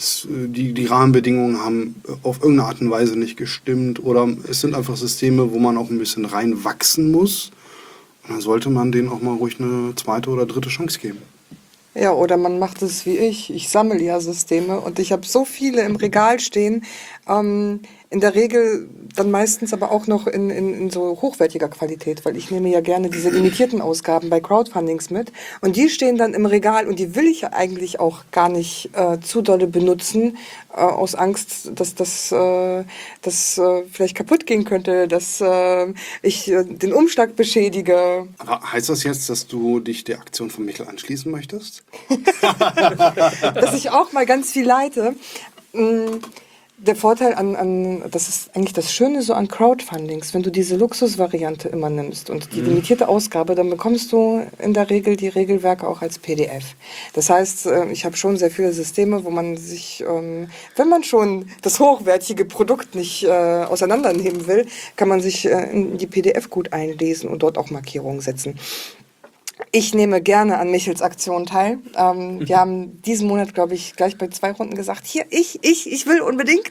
Speaker 2: die Rahmenbedingungen haben auf irgendeine Art und Weise nicht gestimmt oder es sind einfach Systeme, wo man auch ein bisschen reinwachsen muss. Und dann sollte man denen auch mal ruhig eine zweite oder dritte Chance geben.
Speaker 3: Ja, oder man macht es wie ich. Ich sammle ja Systeme und ich habe so viele im Regal stehen. In der Regel dann meistens aber auch noch in so hochwertiger Qualität, weil ich nehme ja gerne diese limitierten Ausgaben bei Crowdfundings mit. Und die stehen dann im Regal und die will ich eigentlich auch gar nicht zu dolle benutzen, aus Angst, dass das vielleicht kaputt gehen könnte, dass ich den Umschlag beschädige.
Speaker 2: Aber heißt das jetzt, dass du dich der Aktion von Michael anschließen möchtest?
Speaker 3: Dass ich auch mal ganz viel leite. Der Vorteil das ist eigentlich das Schöne so an Crowdfundings, wenn du diese Luxusvariante immer nimmst und die limitierte Ausgabe, dann bekommst du in der Regel die Regelwerke auch als PDF. Das heißt, ich habe schon sehr viele Systeme, wo man sich, wenn man schon das hochwertige Produkt nicht auseinandernehmen will, kann man sich in die PDF gut einlesen und dort auch Markierungen setzen. Ich nehme gerne an Michels Aktion teil. Wir haben diesen Monat, glaube ich, gleich bei 2 Runden gesagt, hier, ich will unbedingt.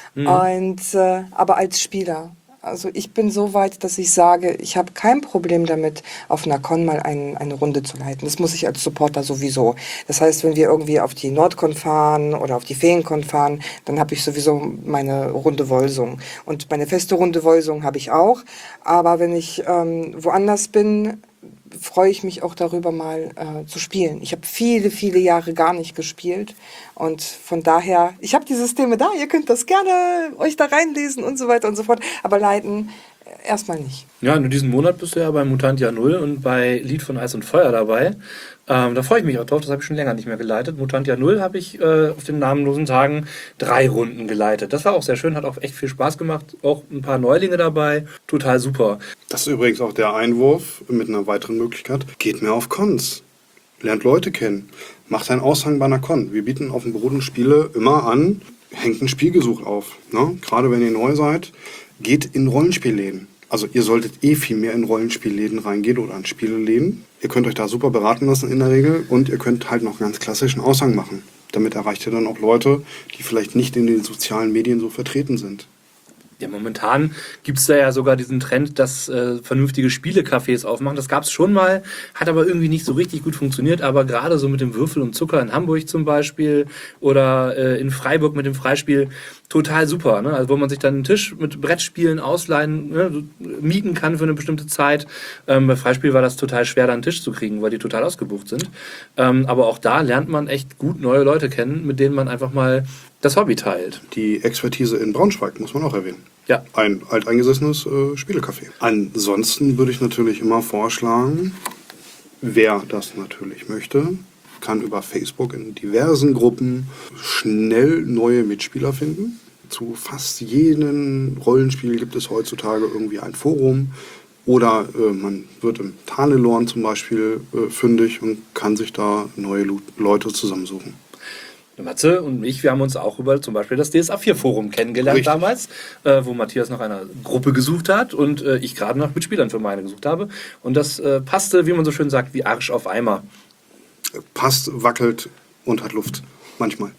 Speaker 3: Und aber als Spieler. Also ich bin so weit, dass ich sage, ich habe kein Problem damit, auf einer Con mal eine Runde zu leiten. Das muss ich als Supporter sowieso. Das heißt, wenn wir irgendwie auf die Nordcon fahren oder auf die Feencon fahren, dann habe ich sowieso meine Runde Wolsung. Und meine feste Runde Wolsung habe ich auch. Aber wenn ich woanders bin, freue ich mich auch darüber, mal zu spielen. Ich habe viele, viele Jahre gar nicht gespielt und von daher, ich habe die Systeme da, ihr könnt das gerne euch da reinlesen und so weiter und so fort, aber leiten erstmal nicht.
Speaker 1: Ja, in diesem Monat bist du ja bei Mutantia 0 und bei Lied von Eis und Feuer dabei. Da freue ich mich auch drauf, das habe ich schon länger nicht mehr geleitet. Mutantia 0 habe ich auf den namenlosen Tagen 3 Runden geleitet. Das war auch sehr schön, hat auch echt viel Spaß gemacht. Auch ein paar Neulinge dabei, total super.
Speaker 2: Das ist übrigens auch der Einwurf mit einer weiteren Möglichkeit. Geht mehr auf Cons. Lernt Leute kennen. Macht einen Aushang bei einer Con. Wir bieten auf dem Boden Spiele immer an. Hängt ein Spielgesuch auf. Ne? Gerade wenn ihr neu seid, geht in Rollenspielläden. Also ihr solltet viel mehr in Rollenspielläden reingehen oder an Spieleläden. Ihr könnt euch da super beraten lassen in der Regel und ihr könnt halt noch ganz klassischen Aushang machen. Damit erreicht ihr dann auch Leute, die vielleicht nicht in den sozialen Medien so vertreten sind.
Speaker 1: Ja, momentan gibt es da ja sogar diesen Trend, dass vernünftige Spielecafés aufmachen. Das gab es schon mal, hat aber irgendwie nicht so richtig gut funktioniert. Aber gerade so mit dem Würfel und Zucker in Hamburg zum Beispiel oder in Freiburg mit dem Freispiel, total super. Ne? Also wo man sich dann einen Tisch mit Brettspielen ausleihen, mieten kann für eine bestimmte Zeit. Bei Freispiel war das total schwer, da einen Tisch zu kriegen, weil die total ausgebucht sind. Aber auch da lernt man echt gut neue Leute kennen, mit denen man einfach mal das Hobby teilt.
Speaker 2: Die Expertise in Braunschweig muss man auch erwähnen.
Speaker 1: Ja.
Speaker 2: Ein alteingesessenes Spielecafé. Ansonsten würde ich natürlich immer vorschlagen, wer das natürlich möchte, kann über Facebook in diversen Gruppen schnell neue Mitspieler finden. Zu fast jedem Rollenspiel gibt es heutzutage irgendwie ein Forum. Oder man wird im Tanelorn zum Beispiel fündig und kann sich da neue Leute zusammensuchen.
Speaker 1: Matze und ich, wir haben uns auch über zum Beispiel das DSA-4-Forum kennengelernt. Richtig. Damals, wo Matthias nach einer Gruppe gesucht hat und ich gerade nach Mitspielern für meine gesucht habe. Und das passte, wie man so schön sagt, wie Arsch auf Eimer.
Speaker 2: Passt, wackelt und hat Luft. Manchmal.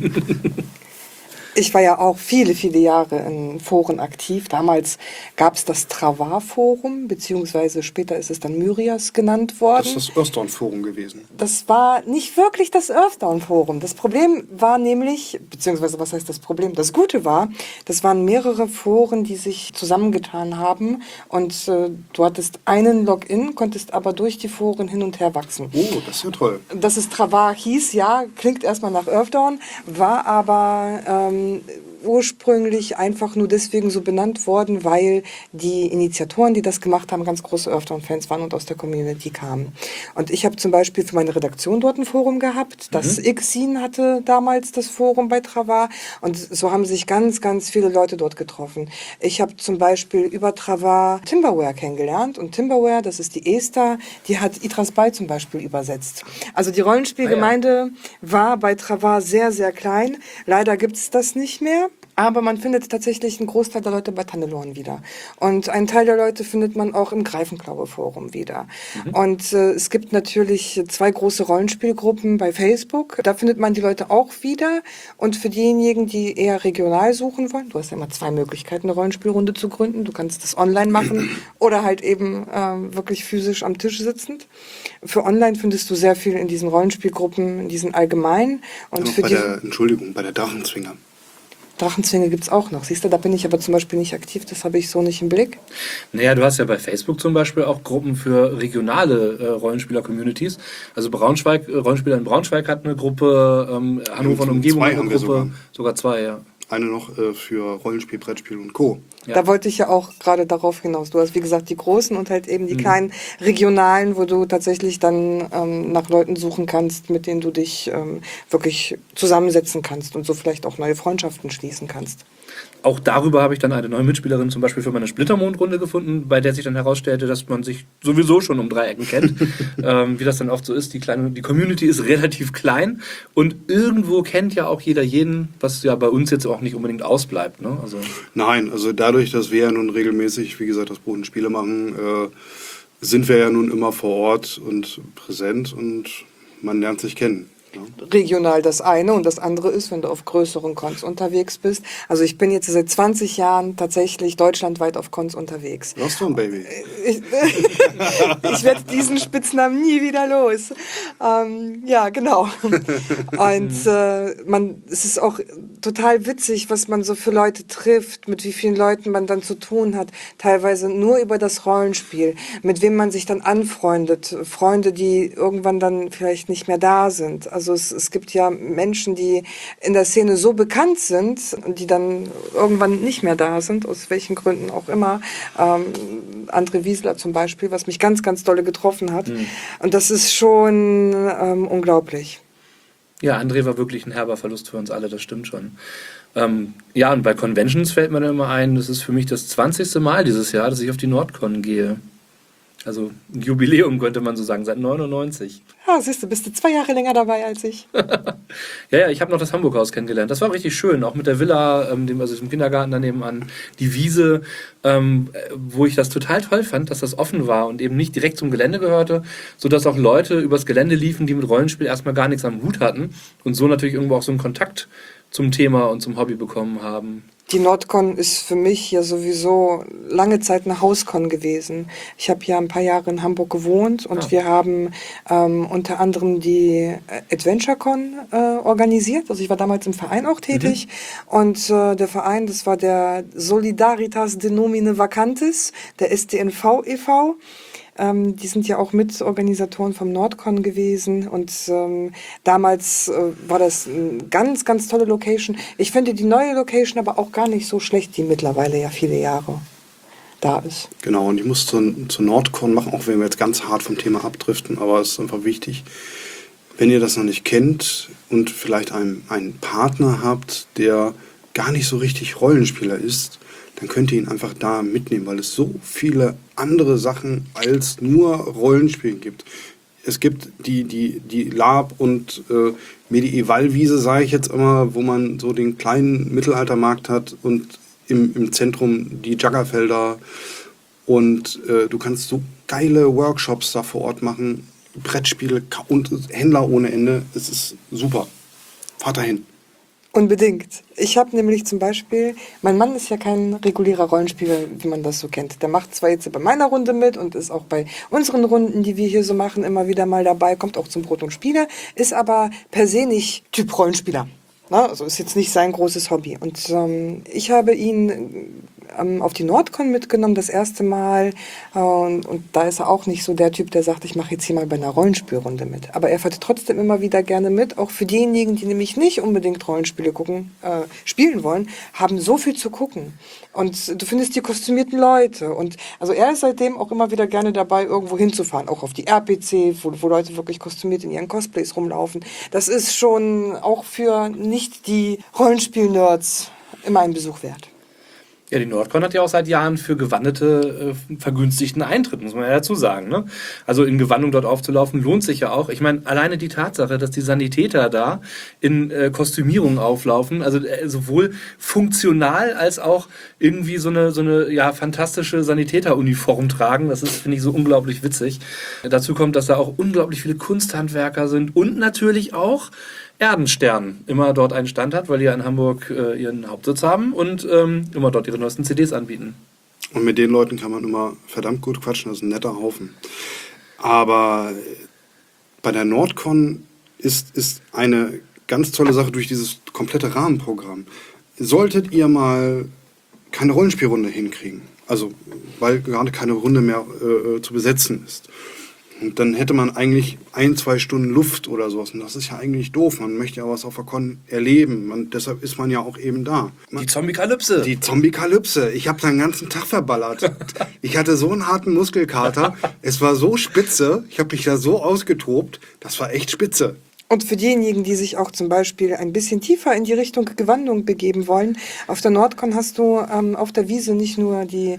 Speaker 3: Ich war ja auch viele, viele Jahre in Foren aktiv. Damals gab es das Travar-Forum, beziehungsweise später ist es dann Myrias genannt worden.
Speaker 2: Das ist das Earthdawn-Forum gewesen.
Speaker 3: Das war nicht wirklich das Earthdawn-Forum. Das Problem war nämlich, beziehungsweise was heißt das Problem? Das Gute war, das waren mehrere Foren, die sich zusammengetan haben und du hattest einen Login, konntest aber durch die Foren hin und her wachsen.
Speaker 2: Oh, das ist ja toll.
Speaker 3: Dass es Travar hieß, ja, klingt erstmal nach Earthdawn, war aber ursprünglich einfach nur deswegen so benannt worden, weil die Initiatoren, die das gemacht haben, ganz große Earthdawn-Fans waren und aus der Community kamen. Und ich habe zum Beispiel für meine Redaktion dort ein Forum gehabt. Das Xine hatte damals das Forum bei Travar und so haben sich ganz, ganz viele Leute dort getroffen. Ich habe zum Beispiel über Travar Timberware kennengelernt und Timberware, das ist die Esther, die hat Idras Bay zum Beispiel übersetzt. Also die Rollenspielgemeinde war bei Travar sehr, sehr klein. Leider gibt es das nicht mehr. Aber man findet tatsächlich einen Großteil der Leute bei Tanelorn wieder. Und einen Teil der Leute findet man auch im Greifenklaue-Forum wieder. Und es gibt natürlich 2 große Rollenspielgruppen bei Facebook. Da findet man die Leute auch wieder. Und für diejenigen, die eher regional suchen wollen, du hast ja immer 2 Möglichkeiten, eine Rollenspielrunde zu gründen. Du kannst das online machen oder halt eben wirklich physisch am Tisch sitzend. Für online findest du sehr viel in diesen Rollenspielgruppen, in diesen allgemeinen. Und für
Speaker 2: bei der Drachenzwinger.
Speaker 3: Drachenzwinge gibt es auch noch. Siehst du, da bin ich aber zum Beispiel nicht aktiv, das habe ich so nicht im Blick.
Speaker 1: Naja, du hast ja bei Facebook zum Beispiel auch Gruppen für regionale Rollenspieler-Communities. Also Rollenspieler in Braunschweig hat eine Gruppe, Hannover und Umgebung hat eine Gruppe, sogar 2, ja.
Speaker 2: Eine noch für Rollenspiel, Brettspiel und Co.
Speaker 3: Ja. Da wollte ich ja auch gerade darauf hinaus. Du hast, wie gesagt, die großen und halt eben die kleinen regionalen, wo du tatsächlich dann nach Leuten suchen kannst, mit denen du dich wirklich zusammensetzen kannst und so vielleicht auch neue Freundschaften schließen kannst.
Speaker 1: Auch darüber habe ich dann eine neue Mitspielerin zum Beispiel für meine Splittermond-Runde gefunden, bei der sich dann herausstellte, dass man sich sowieso schon um 3 Ecken kennt. Wie das dann oft so ist, die Community ist relativ klein und irgendwo kennt ja auch jeder jeden, was ja bei uns jetzt auch nicht unbedingt ausbleibt. Ne? Also
Speaker 2: Nein, also dadurch, dass wir ja nun regelmäßig, wie gesagt, das Brot und Spiele machen, sind wir ja nun immer vor Ort und präsent und man lernt sich kennen.
Speaker 3: Regional das eine und das andere ist, wenn du auf größeren Cons unterwegs bist. Also ich bin jetzt seit 20 Jahren tatsächlich deutschlandweit auf Cons unterwegs.
Speaker 2: Lost One Baby.
Speaker 3: Ich werde diesen Spitznamen nie wieder los. Ja, genau. Und es ist auch total witzig, was man so für Leute trifft, mit wie vielen Leuten man dann zu tun hat. Teilweise nur über das Rollenspiel, mit wem man sich dann anfreundet. Freunde, die irgendwann dann vielleicht nicht mehr da sind. Also es gibt ja Menschen, die in der Szene so bekannt sind und die dann irgendwann nicht mehr da sind, aus welchen Gründen auch immer. André Wiesler zum Beispiel, was mich ganz, ganz dolle getroffen hat. Und das ist schon unglaublich.
Speaker 1: Ja, André war wirklich ein herber Verlust für uns alle, das stimmt schon. Ja, und bei Conventions fällt mir dann immer ein, das ist für mich das 20. Mal dieses Jahr, dass ich auf die Nordcon gehe. Also ein Jubiläum, könnte man so sagen, seit 99.
Speaker 3: Ja, siehst du, bist du 2 Jahre länger dabei als ich.
Speaker 1: Ja, ich habe noch das Hamburg-Haus kennengelernt. Das war richtig schön, auch mit der Villa, dem Kindergarten daneben an, die Wiese, wo ich das total toll fand, dass das offen war und eben nicht direkt zum Gelände gehörte, sodass auch Leute übers Gelände liefen, die mit Rollenspiel erstmal gar nichts am Hut hatten und so natürlich irgendwo auch so einen Kontakt zum Thema und zum Hobby bekommen haben.
Speaker 3: Die Nordcon ist für mich ja sowieso lange Zeit eine Hauscon gewesen. Ich habe ja ein paar Jahre in Hamburg gewohnt und wir haben unter anderem die AdventureCon organisiert. Also ich war damals im Verein auch tätig und der Verein, das war der Solidaritas de Nomine Vacantis, der SDNV e.V., die sind ja auch Mitorganisatoren vom Nordcon gewesen und damals war das eine ganz, ganz tolle Location. Ich finde die neue Location aber auch gar nicht so schlecht, die mittlerweile ja viele Jahre da ist.
Speaker 2: Genau, und ich muss zur Nordcon machen, auch wenn wir jetzt ganz hart vom Thema abdriften, aber es ist einfach wichtig. wenn ihr das noch nicht kennt und vielleicht einen Partner habt, der gar nicht so richtig Rollenspieler ist, dann könnt ihr ihn einfach da mitnehmen, weil es so viele andere Sachen als nur Rollenspielen gibt. Es gibt die Lab- und Medievalwiese, sage ich jetzt immer, wo man so den kleinen Mittelaltermarkt hat und im Zentrum die Juggerfelder. Und du kannst so geile Workshops da vor Ort machen, Brettspiele und Händler ohne Ende. Es ist super. Fahrt dahin.
Speaker 3: Unbedingt. Ich habe nämlich zum Beispiel, mein Mann ist ja kein regulärer Rollenspieler, wie man das so kennt. Der macht zwar jetzt bei meiner Runde mit und ist auch bei unseren Runden, die wir hier so machen, immer wieder mal dabei, kommt auch zum Brot und Spiele, ist aber per se nicht Typ Rollenspieler. Na, also ist jetzt nicht sein großes Hobby. Und ich habe ihn auf die Nordcon mitgenommen, das erste Mal. Und da ist er auch nicht so der Typ, der sagt, ich mache jetzt hier mal bei einer Rollenspielrunde mit. Aber er fährt trotzdem immer wieder gerne mit. Auch für diejenigen, die nämlich nicht unbedingt Rollenspiele spielen wollen, haben so viel zu gucken. Und du findest die kostümierten Leute. Und also er ist seitdem auch immer wieder gerne dabei, irgendwo hinzufahren. Auch auf die RPC, wo Leute wirklich kostümiert in ihren Cosplays rumlaufen. Das ist schon auch für nicht die Rollenspiel-Nerds immer ein Besuch wert.
Speaker 1: Ja, die Nordcon hat ja auch seit Jahren für Gewandete vergünstigten Eintritt, muss man ja dazu sagen. Ne? Also in Gewandung dort aufzulaufen, lohnt sich ja auch. Ich meine, alleine die Tatsache, dass die Sanitäter da in Kostümierung auflaufen, also sowohl funktional als auch irgendwie so eine ja, fantastische Sanitäteruniform tragen, das ist, finde ich, so unglaublich witzig. Dazu kommt, dass da auch unglaublich viele Kunsthandwerker sind und natürlich auch Erdenstern immer dort einen Stand hat, weil die ja in Hamburg ihren Hauptsitz haben und immer dort ihre neuesten CDs anbieten.
Speaker 2: Und mit den Leuten kann man immer verdammt gut quatschen, das ist ein netter Haufen. Aber bei der Nordcon ist eine ganz tolle Sache durch dieses komplette Rahmenprogramm. Solltet ihr mal keine Rollenspielrunde hinkriegen, also weil gerade keine Runde mehr zu besetzen ist, und dann hätte man eigentlich 1-2 Stunden Luft oder sowas. Und das ist ja eigentlich doof. Man möchte ja was auf der Con erleben. Deshalb ist man ja auch eben da.
Speaker 1: Die Zombie-Kalypse.
Speaker 2: Die Zombie-Kalypse. Ich habe den ganzen Tag verballert. Ich hatte so einen harten Muskelkater. Es war so spitze. Ich habe mich da so ausgetobt. Das war echt spitze.
Speaker 3: Und für diejenigen, die sich auch zum Beispiel ein bisschen tiefer in die Richtung Gewandung begeben wollen, auf der Nordcon hast du auf der Wiese nicht nur die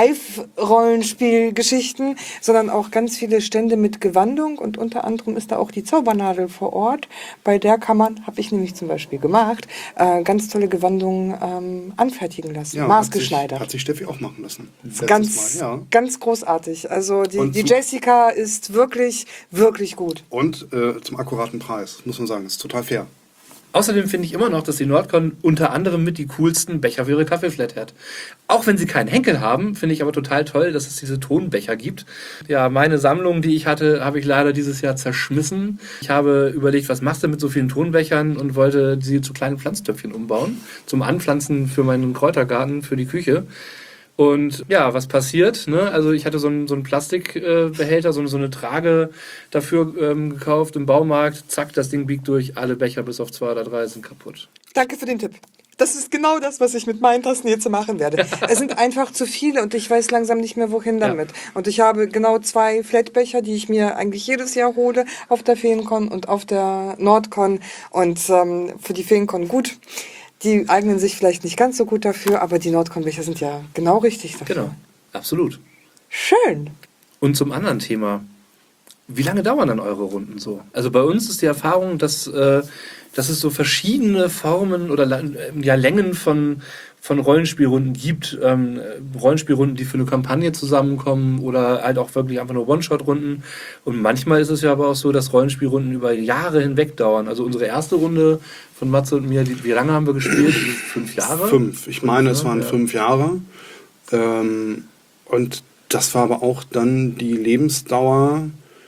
Speaker 3: Live-Rollenspielgeschichten, sondern auch ganz viele Stände mit Gewandung und unter anderem ist da auch die Zaubernadel vor Ort. Bei der kann man, habe ich nämlich zum Beispiel gemacht, ganz tolle Gewandungen anfertigen lassen,
Speaker 2: Ja,
Speaker 3: maßgeschneidert.
Speaker 2: Hat sich Steffi auch machen lassen.
Speaker 3: Ganz,
Speaker 2: Mal, ja.
Speaker 3: ganz großartig. Also die
Speaker 2: Und
Speaker 3: Jessica ist wirklich, wirklich gut.
Speaker 2: Und zum akkuraten Preis, muss man sagen. Das ist total fair.
Speaker 1: Außerdem finde ich immer noch, dass die Nordcon unter anderem mit die coolsten Becher für ihre Kaffeeflat hat. Auch wenn sie keinen Henkel haben, finde ich aber total toll, dass es diese Tonbecher gibt. Ja, meine Sammlung, die ich hatte, habe ich leider dieses Jahr zerschmissen. Ich habe überlegt, was machst du mit so vielen Tonbechern und wollte sie zu kleinen Pflanztöpfchen umbauen. Zum Anpflanzen für meinen Kräutergarten, für die Küche. Und ja, was passiert? Ne? Also ich hatte so einen Plastikbehälter, so eine Trage dafür gekauft im Baumarkt. Zack, das Ding biegt durch. Alle Becher bis auf 2 oder 3 sind kaputt.
Speaker 3: Danke für den Tipp. Das ist genau das, was ich mit meinen Tassen jetzt machen werde. Es sind einfach zu viele und ich weiß langsam nicht mehr, wohin damit. Ja. Und ich habe genau 2 Flatbecher, die ich mir eigentlich jedes Jahr hole, auf der Feencon und auf der Nordcon. Und für die Feencon gut. Die eignen sich vielleicht nicht ganz so gut dafür, aber die Nordcon-Becher sind ja genau richtig dafür.
Speaker 1: Genau, absolut.
Speaker 3: Schön.
Speaker 1: Und zum anderen Thema. Wie lange dauern dann eure Runden so? Also bei uns ist die Erfahrung, dass es so verschiedene Formen oder Längen von Rollenspielrunden gibt. Rollenspielrunden, die für eine Kampagne zusammenkommen oder halt auch wirklich einfach nur One-Shot-Runden. Und manchmal ist es ja aber auch so, dass Rollenspielrunden über Jahre hinweg dauern. Also unsere erste Runde von Matze und mir, wie lange haben wir gespielt? 5 Jahre?
Speaker 2: 5. Ich meine, es waren 5 Jahre. Und das war aber auch dann die Lebensdauer.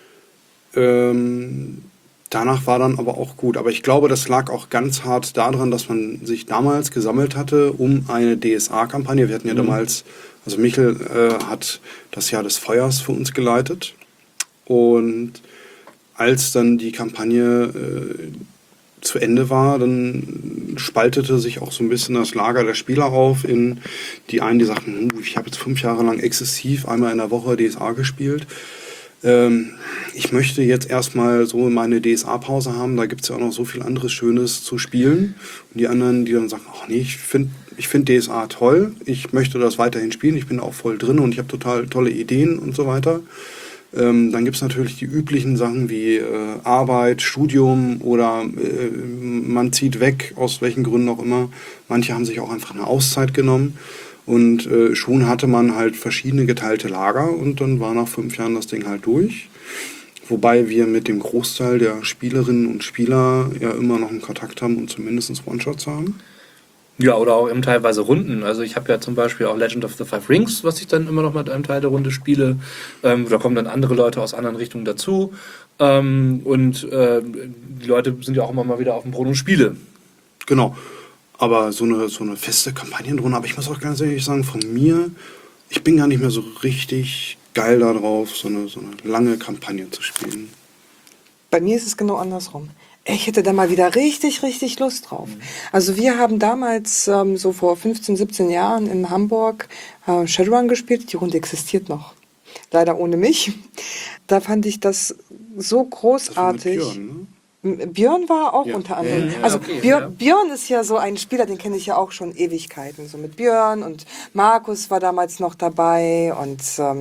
Speaker 2: Danach war dann aber auch gut. Aber ich glaube, das lag auch ganz hart daran, dass man sich damals gesammelt hatte um eine DSA-Kampagne. Wir hatten ja damals, also Michel hat das Jahr des Feuers für uns geleitet. Und als dann die Kampagne zu Ende war, dann spaltete sich auch so ein bisschen das Lager der Spieler auf in die einen, die sagten, ich habe jetzt 5 Jahre lang exzessiv einmal in der Woche DSA gespielt. Ich möchte jetzt erstmal so meine DSA-Pause haben, da gibt es ja auch noch so viel anderes Schönes zu spielen. Und die anderen, die dann sagen, ach nee, ich find DSA toll, ich möchte das weiterhin spielen, ich bin auch voll drin und ich habe total tolle Ideen und so weiter. Dann gibt es natürlich die üblichen Sachen wie Arbeit, Studium oder man zieht weg, aus welchen Gründen auch immer. Manche haben sich auch einfach eine Auszeit genommen. Und schon hatte man halt verschiedene geteilte Lager und dann war nach 5 Jahren das Ding halt durch. Wobei wir mit dem Großteil der Spielerinnen und Spieler ja immer noch einen Kontakt haben und zumindest One-Shots haben.
Speaker 1: Ja, oder auch eben teilweise Runden. Also ich habe ja zum Beispiel auch Legend of the Five Rings, was ich dann immer noch mit einem Teil der Runde spiele. Da kommen dann andere Leute aus anderen Richtungen dazu. Die Leute sind ja auch immer mal wieder auf dem Brot und Spiele.
Speaker 2: Genau. Aber so eine feste Kampagnenrunde, aber ich muss auch ganz ehrlich sagen, von mir, ich bin gar nicht mehr so richtig geil darauf, so eine lange Kampagne zu spielen.
Speaker 3: Bei mir ist es genau andersrum. Ich hätte da mal wieder richtig, richtig Lust drauf. Also wir haben damals so vor 15, 17 Jahren in Hamburg Shadowrun gespielt. Die Runde existiert noch. Leider ohne mich. Da fand ich das so großartig.
Speaker 2: Das war mit Björn, ne?
Speaker 3: Björn war auch unter anderem.
Speaker 1: Ja,
Speaker 3: Also
Speaker 1: okay,
Speaker 3: Björn ist ja so ein Spieler, den kenne ich ja auch schon Ewigkeiten. So mit Björn und Markus war damals noch dabei und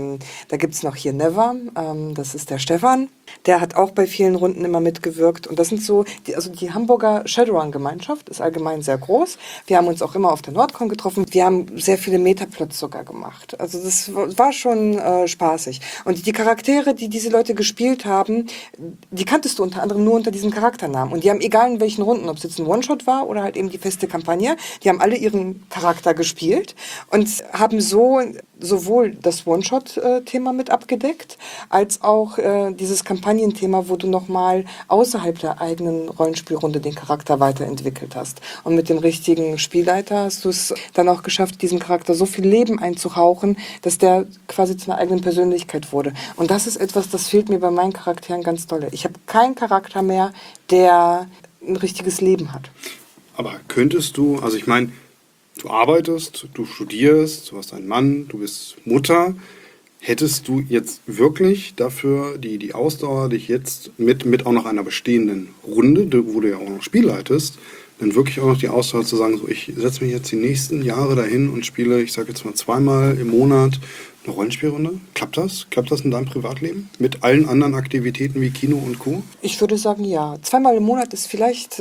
Speaker 3: da gibt's noch hier Never, das ist der Stefan. Der hat auch bei vielen Runden immer mitgewirkt. Und das sind so, die Hamburger Shadowrun-Gemeinschaft ist allgemein sehr groß. Wir haben uns auch immer auf der Nordcon getroffen. Wir haben sehr viele Metaplots sogar gemacht. Also das war schon spaßig. Und die Charaktere, die diese Leute gespielt haben, die kanntest du unter anderem nur unter diesem Charakternamen. Und die haben, egal in welchen Runden, ob es jetzt ein One-Shot war oder halt eben die feste Kampagne, die haben alle ihren Charakter gespielt und haben so sowohl das One-Shot-Thema mit abgedeckt, als auch dieses Kampagnenthema, wo du nochmal außerhalb der eigenen Rollenspielrunde den Charakter weiterentwickelt hast. Und mit dem richtigen Spielleiter hast du es dann auch geschafft, diesem Charakter so viel Leben einzuhauchen, dass der quasi zu einer eigenen Persönlichkeit wurde. Und das ist etwas, das fehlt mir bei meinen Charakteren ganz dolle. Ich habe keinen Charakter mehr, der ein richtiges Leben hat.
Speaker 2: Aber könntest du, also ich meine, du arbeitest, du studierst, du hast einen Mann, du bist Mutter. Hättest du jetzt wirklich dafür die Ausdauer, dich jetzt mit auch noch einer bestehenden Runde, wo du ja auch noch Spiel leitest, dann wirklich auch noch die Ausdauer zu sagen, so ich setze mich jetzt die nächsten Jahre dahin und spiele, ich sage jetzt mal 2-mal im Monat eine Rollenspielrunde? Klappt das? Klappt das in deinem Privatleben? Mit allen anderen Aktivitäten wie Kino und Co.?
Speaker 3: Ich würde sagen, ja. 2-mal im Monat ist vielleicht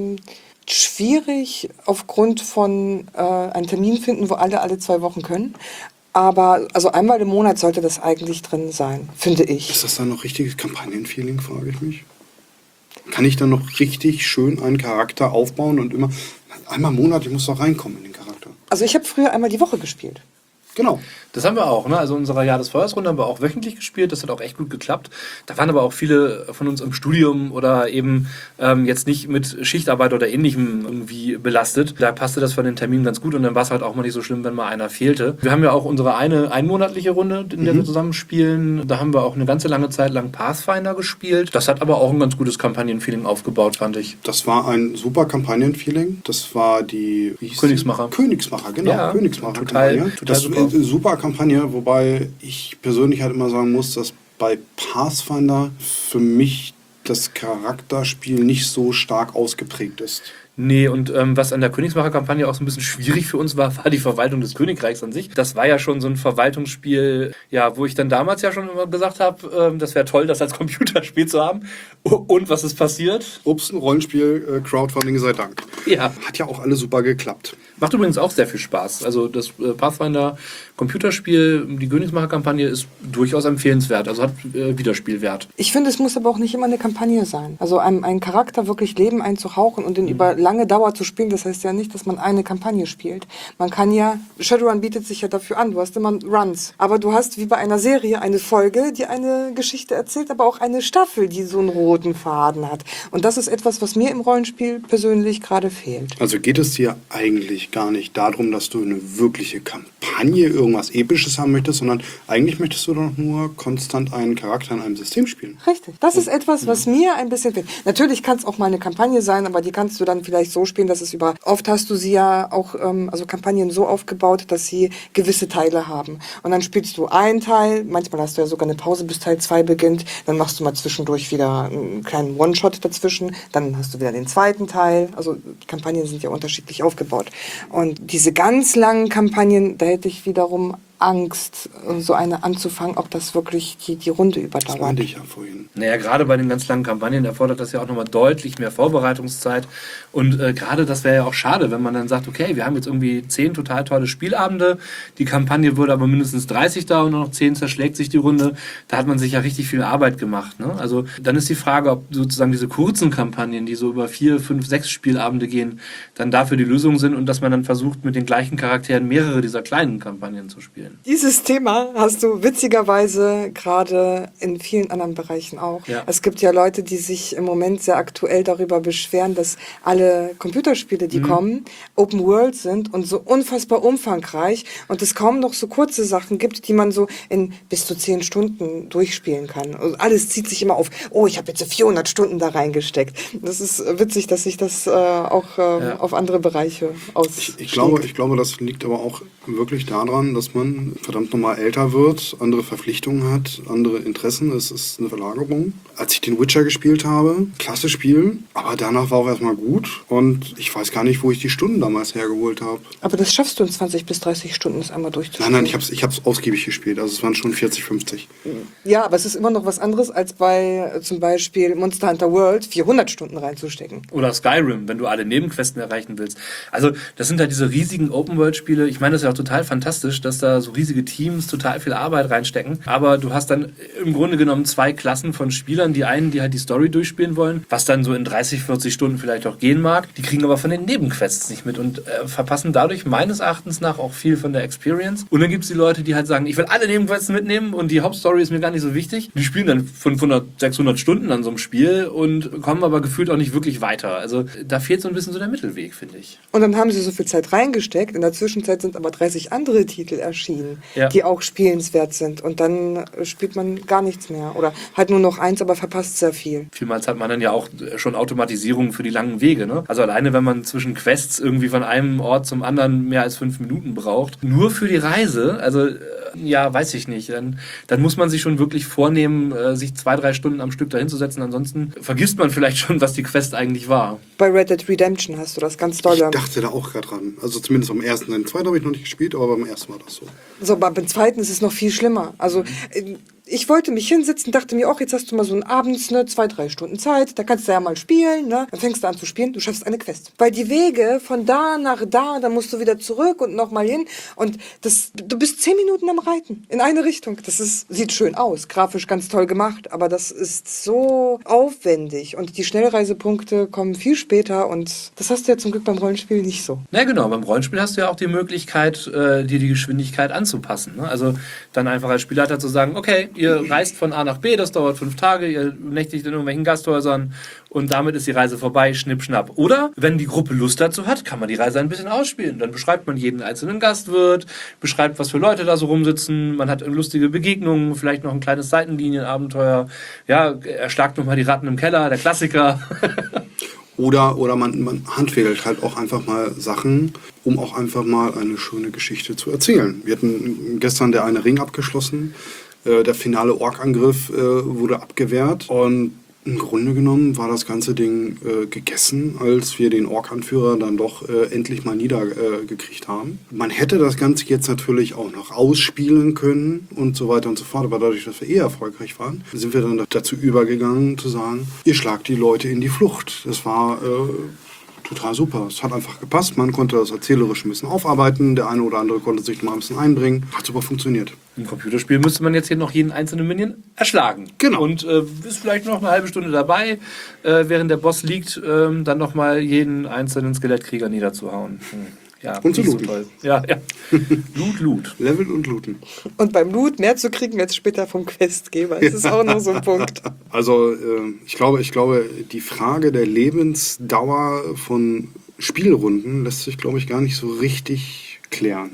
Speaker 3: schwierig aufgrund von einem Termin finden, wo alle 2 Wochen können. Aber also einmal im Monat sollte das eigentlich drin sein, finde ich.
Speaker 2: Ist das dann noch richtiges Kampagnenfeeling, frage ich mich? Kann ich dann noch richtig schön einen Charakter aufbauen und immer einmal im Monat, ich muss doch reinkommen in den Charakter?
Speaker 3: Also ich habe früher einmal die Woche gespielt.
Speaker 2: Genau.
Speaker 1: Das haben wir auch, ne? Also unsere Jahr des Feuers-Runde haben wir auch wöchentlich gespielt, das hat auch echt gut geklappt. Da waren aber auch viele von uns im Studium oder eben jetzt nicht mit Schichtarbeit oder Ähnlichem irgendwie belastet. Da passte das von den Terminen ganz gut und dann war es halt auch mal nicht so schlimm, wenn mal einer fehlte. Wir haben ja auch unsere einmonatliche Runde, in der wir zusammen spielen. Da haben wir auch eine ganze lange Zeit lang Pathfinder gespielt. Das hat aber auch ein ganz gutes Kampagnenfeeling aufgebaut, fand ich.
Speaker 2: Das war ein super Kampagnenfeeling. Das war die
Speaker 1: Königsmacher.
Speaker 2: Königsmacher, genau.
Speaker 1: Ja,
Speaker 2: Königsmacher.
Speaker 1: total
Speaker 2: Das
Speaker 1: super.
Speaker 2: ist eine super Kampagne, wobei ich persönlich halt immer sagen muss, dass bei Pathfinder für mich das Charakterspiel nicht so stark ausgeprägt ist.
Speaker 1: Nee, und was an der Königsmacher-Kampagne auch so ein bisschen schwierig für uns war die Verwaltung des Königreichs an sich. Das war ja schon so ein Verwaltungsspiel, ja, wo ich dann damals ja schon immer gesagt habe, das wäre toll, das als Computerspiel zu haben. Und was ist passiert?
Speaker 2: Ups, ein Rollenspiel, Crowdfunding sei Dank.
Speaker 1: Ja.
Speaker 2: Hat ja auch alle super geklappt.
Speaker 1: Macht übrigens auch sehr viel Spaß. Also das Pathfinder Computerspiel, die Königsmacher-Kampagne ist durchaus empfehlenswert, also hat Wiederspielwert.
Speaker 3: Ich finde, es muss aber auch nicht immer eine Kampagne sein. Also einem Charakter wirklich Leben einzuhauchen und den über lange Dauer zu spielen, das heißt ja nicht, dass man eine Kampagne spielt. Man kann ja, Shadowrun bietet sich ja dafür an, du hast immer Runs, aber du hast wie bei einer Serie eine Folge, die eine Geschichte erzählt, aber auch eine Staffel, die so einen roten Faden hat. Und das ist etwas, was mir im Rollenspiel persönlich gerade fehlt.
Speaker 2: Also geht es dir eigentlich gar nicht darum, dass du eine wirkliche Kampagne, irgendwas Episches haben möchtest, sondern eigentlich möchtest du doch nur konstant einen Charakter in einem System spielen.
Speaker 3: Richtig. Das ist etwas, was mir ein bisschen fehlt. Natürlich kann es auch mal eine Kampagne sein, aber die kannst du dann vielleicht vielleicht so spielen, dass es oft hast du sie ja auch, also Kampagnen so aufgebaut, dass sie gewisse Teile haben. Und dann spielst du einen Teil, manchmal hast du ja sogar eine Pause, bis Teil 2 beginnt, dann machst du mal zwischendurch wieder einen kleinen One-Shot dazwischen, dann hast du wieder den zweiten Teil. Also die Kampagnen sind ja unterschiedlich aufgebaut. Und diese ganz langen Kampagnen, da hätte ich wiederum Angst, so eine anzufangen, ob das wirklich die Runde überdauert.
Speaker 2: Das meinte ich ja vorhin.
Speaker 1: Naja, gerade bei den ganz langen Kampagnen erfordert das ja auch nochmal deutlich mehr Vorbereitungszeit. Und gerade das wäre ja auch schade, wenn man dann sagt, okay, wir haben jetzt irgendwie 10 total tolle Spielabende, die Kampagne würde aber mindestens 30 dauern und nur noch 10 zerschlägt sich die Runde. Da hat man sich ja richtig viel Arbeit gemacht. Ne? Also dann ist die Frage, ob sozusagen diese kurzen Kampagnen, die so über 4, 5, 6 Spielabende gehen, dann dafür die Lösung sind und dass man dann versucht, mit den gleichen Charakteren mehrere dieser kleinen Kampagnen zu spielen.
Speaker 3: Dieses Thema hast du witzigerweise gerade in vielen anderen Bereichen auch.
Speaker 1: Ja.
Speaker 3: Es gibt ja Leute, die sich im Moment sehr aktuell darüber beschweren, dass alle Computerspiele, die kommen, Open World sind und so unfassbar umfangreich und es kaum noch so kurze Sachen gibt, die man so in bis zu 10 Stunden durchspielen kann. Also alles zieht sich immer auf, oh, ich habe jetzt so 400 Stunden da reingesteckt. Das ist witzig, dass sich das auch auf andere Bereiche ausschlägt.
Speaker 2: Ich glaube, das liegt aber auch wirklich daran, dass man verdammt nochmal älter wird, andere Verpflichtungen hat, andere Interessen. Es ist eine Verlagerung. Als ich den Witcher gespielt habe, klasse Spiel, aber danach war auch erstmal gut und ich weiß gar nicht, wo ich die Stunden damals hergeholt habe.
Speaker 3: Aber das schaffst du in 20 bis 30 Stunden, das einmal durchzuspielen.
Speaker 2: Nein, ich hab's ausgiebig gespielt, also es waren schon 40, 50.
Speaker 3: Ja, aber es ist immer noch was anderes, als bei zum Beispiel Monster Hunter World 400 Stunden reinzustecken.
Speaker 1: Oder Skyrim, wenn du alle Nebenquesten erreichen willst. Also das sind halt diese riesigen Open-World-Spiele. Ich meine, das ist ja auch total fantastisch, dass da so riesige Teams total viel Arbeit reinstecken. Aber du hast dann im Grunde genommen 2 Klassen von Spielern. Die einen, die halt die Story durchspielen wollen, was dann so in 30, 40 Stunden vielleicht auch gehen mag. Die kriegen aber von den Nebenquests nicht mit und verpassen dadurch meines Erachtens nach auch viel von der Experience. Und dann gibt es die Leute, die halt sagen, ich will alle Nebenquests mitnehmen und die Hauptstory ist mir gar nicht so wichtig. Die spielen dann 500, 600 Stunden an so einem Spiel und kommen aber gefühlt auch nicht wirklich weiter. Also da fehlt so ein bisschen so der Mittelweg, finde ich.
Speaker 3: Und dann haben sie so viel Zeit reingesteckt. In der Zwischenzeit sind aber 30 andere Titel erschienen,
Speaker 1: Ja.
Speaker 3: die auch spielenswert sind. Und dann spielt man gar nichts mehr. Oder halt nur noch eins, aber verpasst sehr viel.
Speaker 1: Vielmals hat man dann ja auch schon Automatisierungen für die langen Wege. Ne? Also alleine, wenn man zwischen Quests irgendwie von einem Ort zum anderen mehr als 5 Minuten braucht, nur für die Reise, also ja, weiß ich nicht. Dann muss man sich schon wirklich vornehmen, sich 2, 3 Stunden am Stück dahin zu setzen. Ansonsten vergisst man vielleicht schon, was die Quest eigentlich war.
Speaker 3: Bei Red Dead Redemption hast du das ganz doll.
Speaker 2: Ich dachte da auch gerade dran. Also zumindest am ersten. Den zweiten habe ich noch nicht gespielt, aber beim ersten war das so.
Speaker 3: So, aber beim zweiten ist es noch viel schlimmer. Also ich wollte mich hinsetzen, dachte mir auch, jetzt hast du mal so abends 2, 3 Stunden Zeit, da kannst du ja mal spielen, ne? Dann fängst du an zu spielen, du schaffst eine Quest. Weil die Wege von da nach da, dann musst du wieder zurück und nochmal hin und du bist 10 Minuten am Reiten in eine Richtung. Sieht schön aus, grafisch ganz toll gemacht, aber das ist so aufwendig und die Schnellreisepunkte kommen viel später und das hast du ja zum Glück beim Rollenspiel nicht so.
Speaker 1: Na genau, beim Rollenspiel hast du ja auch die Möglichkeit, dir die Geschwindigkeit anzupassen. Ne? Also dann einfach als Spielleiter zu sagen, okay, ihr reist von A nach B, das dauert 5 Tage, ihr nächtigt in irgendwelchen Gasthäusern und damit ist die Reise vorbei, schnipp, schnapp. Oder, wenn die Gruppe Lust dazu hat, kann man die Reise ein bisschen ausspielen. Dann beschreibt man jeden einzelnen Gastwirt, beschreibt, was für Leute da so rumsitzen, man hat lustige Begegnungen, vielleicht noch ein kleines Seitenlinienabenteuer, ja, erschlagt nochmal die Ratten im Keller, der Klassiker.
Speaker 2: Oder man handwerkelt halt auch einfach mal Sachen, um auch einfach mal eine schöne Geschichte zu erzählen. Wir hatten gestern der eine Ring abgeschlossen, der finale Ork-Angriff wurde abgewehrt und im Grunde genommen war das ganze Ding gegessen, als wir den Ork-Anführer dann doch endlich mal niedergekriegt haben. Man hätte das Ganze jetzt natürlich auch noch ausspielen können und so weiter und so fort, aber dadurch, dass wir erfolgreich waren, sind wir dann dazu übergegangen zu sagen, ihr schlagt die Leute in die Flucht. Das war total super. Es hat einfach gepasst. Man konnte das erzählerisch ein bisschen aufarbeiten. Der eine oder andere konnte sich noch mal ein bisschen einbringen. Hat super funktioniert.
Speaker 1: Im Computerspiel müsste man jetzt hier noch jeden einzelnen Minion erschlagen.
Speaker 2: Genau.
Speaker 1: Und ist vielleicht noch eine halbe Stunde dabei, während der Boss liegt, dann nochmal jeden einzelnen Skelettkrieger niederzuhauen. Ja,
Speaker 2: und zu
Speaker 1: nicht
Speaker 2: looten.
Speaker 1: So toll. Ja. Loot.
Speaker 2: Level und looten.
Speaker 3: Und beim Loot mehr zu kriegen als später vom Questgeber. Das ist auch noch so ein Punkt.
Speaker 2: Also ich glaube, die Frage der Lebensdauer von Spielrunden lässt sich, glaube ich, gar nicht so richtig klären.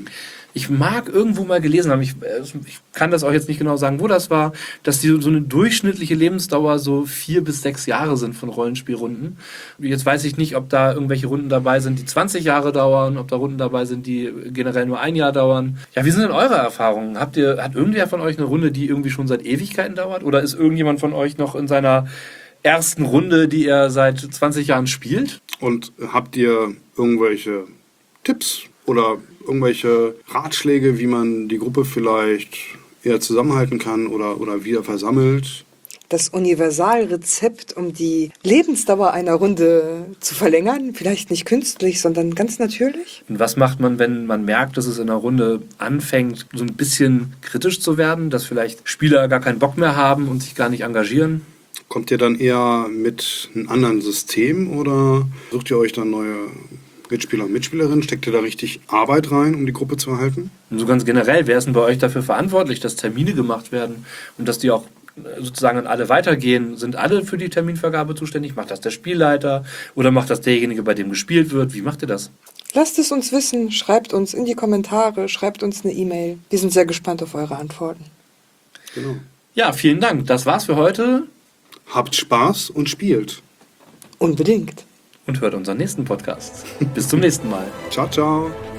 Speaker 1: Ich mag irgendwo mal gelesen haben, ich kann das auch jetzt nicht genau sagen, wo das war, dass die so eine durchschnittliche Lebensdauer so 4 bis 6 Jahre sind von Rollenspielrunden. Jetzt weiß ich nicht, ob da irgendwelche Runden dabei sind, die 20 Jahre dauern, ob da Runden dabei sind, die generell nur 1 Jahr dauern. Ja, wie sind denn eure Erfahrungen? Hat irgendwer von euch eine Runde, die irgendwie schon seit Ewigkeiten dauert? Oder ist irgendjemand von euch noch in seiner ersten Runde, die er seit 20 Jahren spielt?
Speaker 2: Und habt ihr irgendwelche Tipps oder irgendwelche Ratschläge, wie man die Gruppe vielleicht eher zusammenhalten kann oder wieder versammelt?
Speaker 3: Das Universalrezept, um die Lebensdauer einer Runde zu verlängern, vielleicht nicht künstlich, sondern ganz natürlich.
Speaker 1: Und was macht man, wenn man merkt, dass es in einer Runde anfängt, so ein bisschen kritisch zu werden, dass vielleicht Spieler gar keinen Bock mehr haben und sich gar nicht engagieren?
Speaker 2: Kommt ihr dann eher mit einem anderen System oder sucht ihr euch dann neue Mitspieler und Mitspielerinnen? Steckt ihr da richtig Arbeit rein, um die Gruppe zu erhalten?
Speaker 1: Und so ganz generell, wer ist denn bei euch dafür verantwortlich, dass Termine gemacht werden und dass die auch sozusagen an alle weitergehen? Sind alle für die Terminvergabe zuständig? Macht das der Spielleiter oder macht das derjenige, bei dem gespielt wird? Wie macht ihr das?
Speaker 3: Lasst es uns wissen, schreibt uns in die Kommentare, schreibt uns eine E-Mail. Wir sind sehr gespannt auf eure Antworten.
Speaker 2: Genau.
Speaker 1: Ja, vielen Dank. Das war's für heute.
Speaker 2: Habt Spaß und spielt.
Speaker 3: Unbedingt.
Speaker 1: Und hört unseren nächsten Podcast. Bis zum nächsten Mal.
Speaker 2: Ciao, ciao.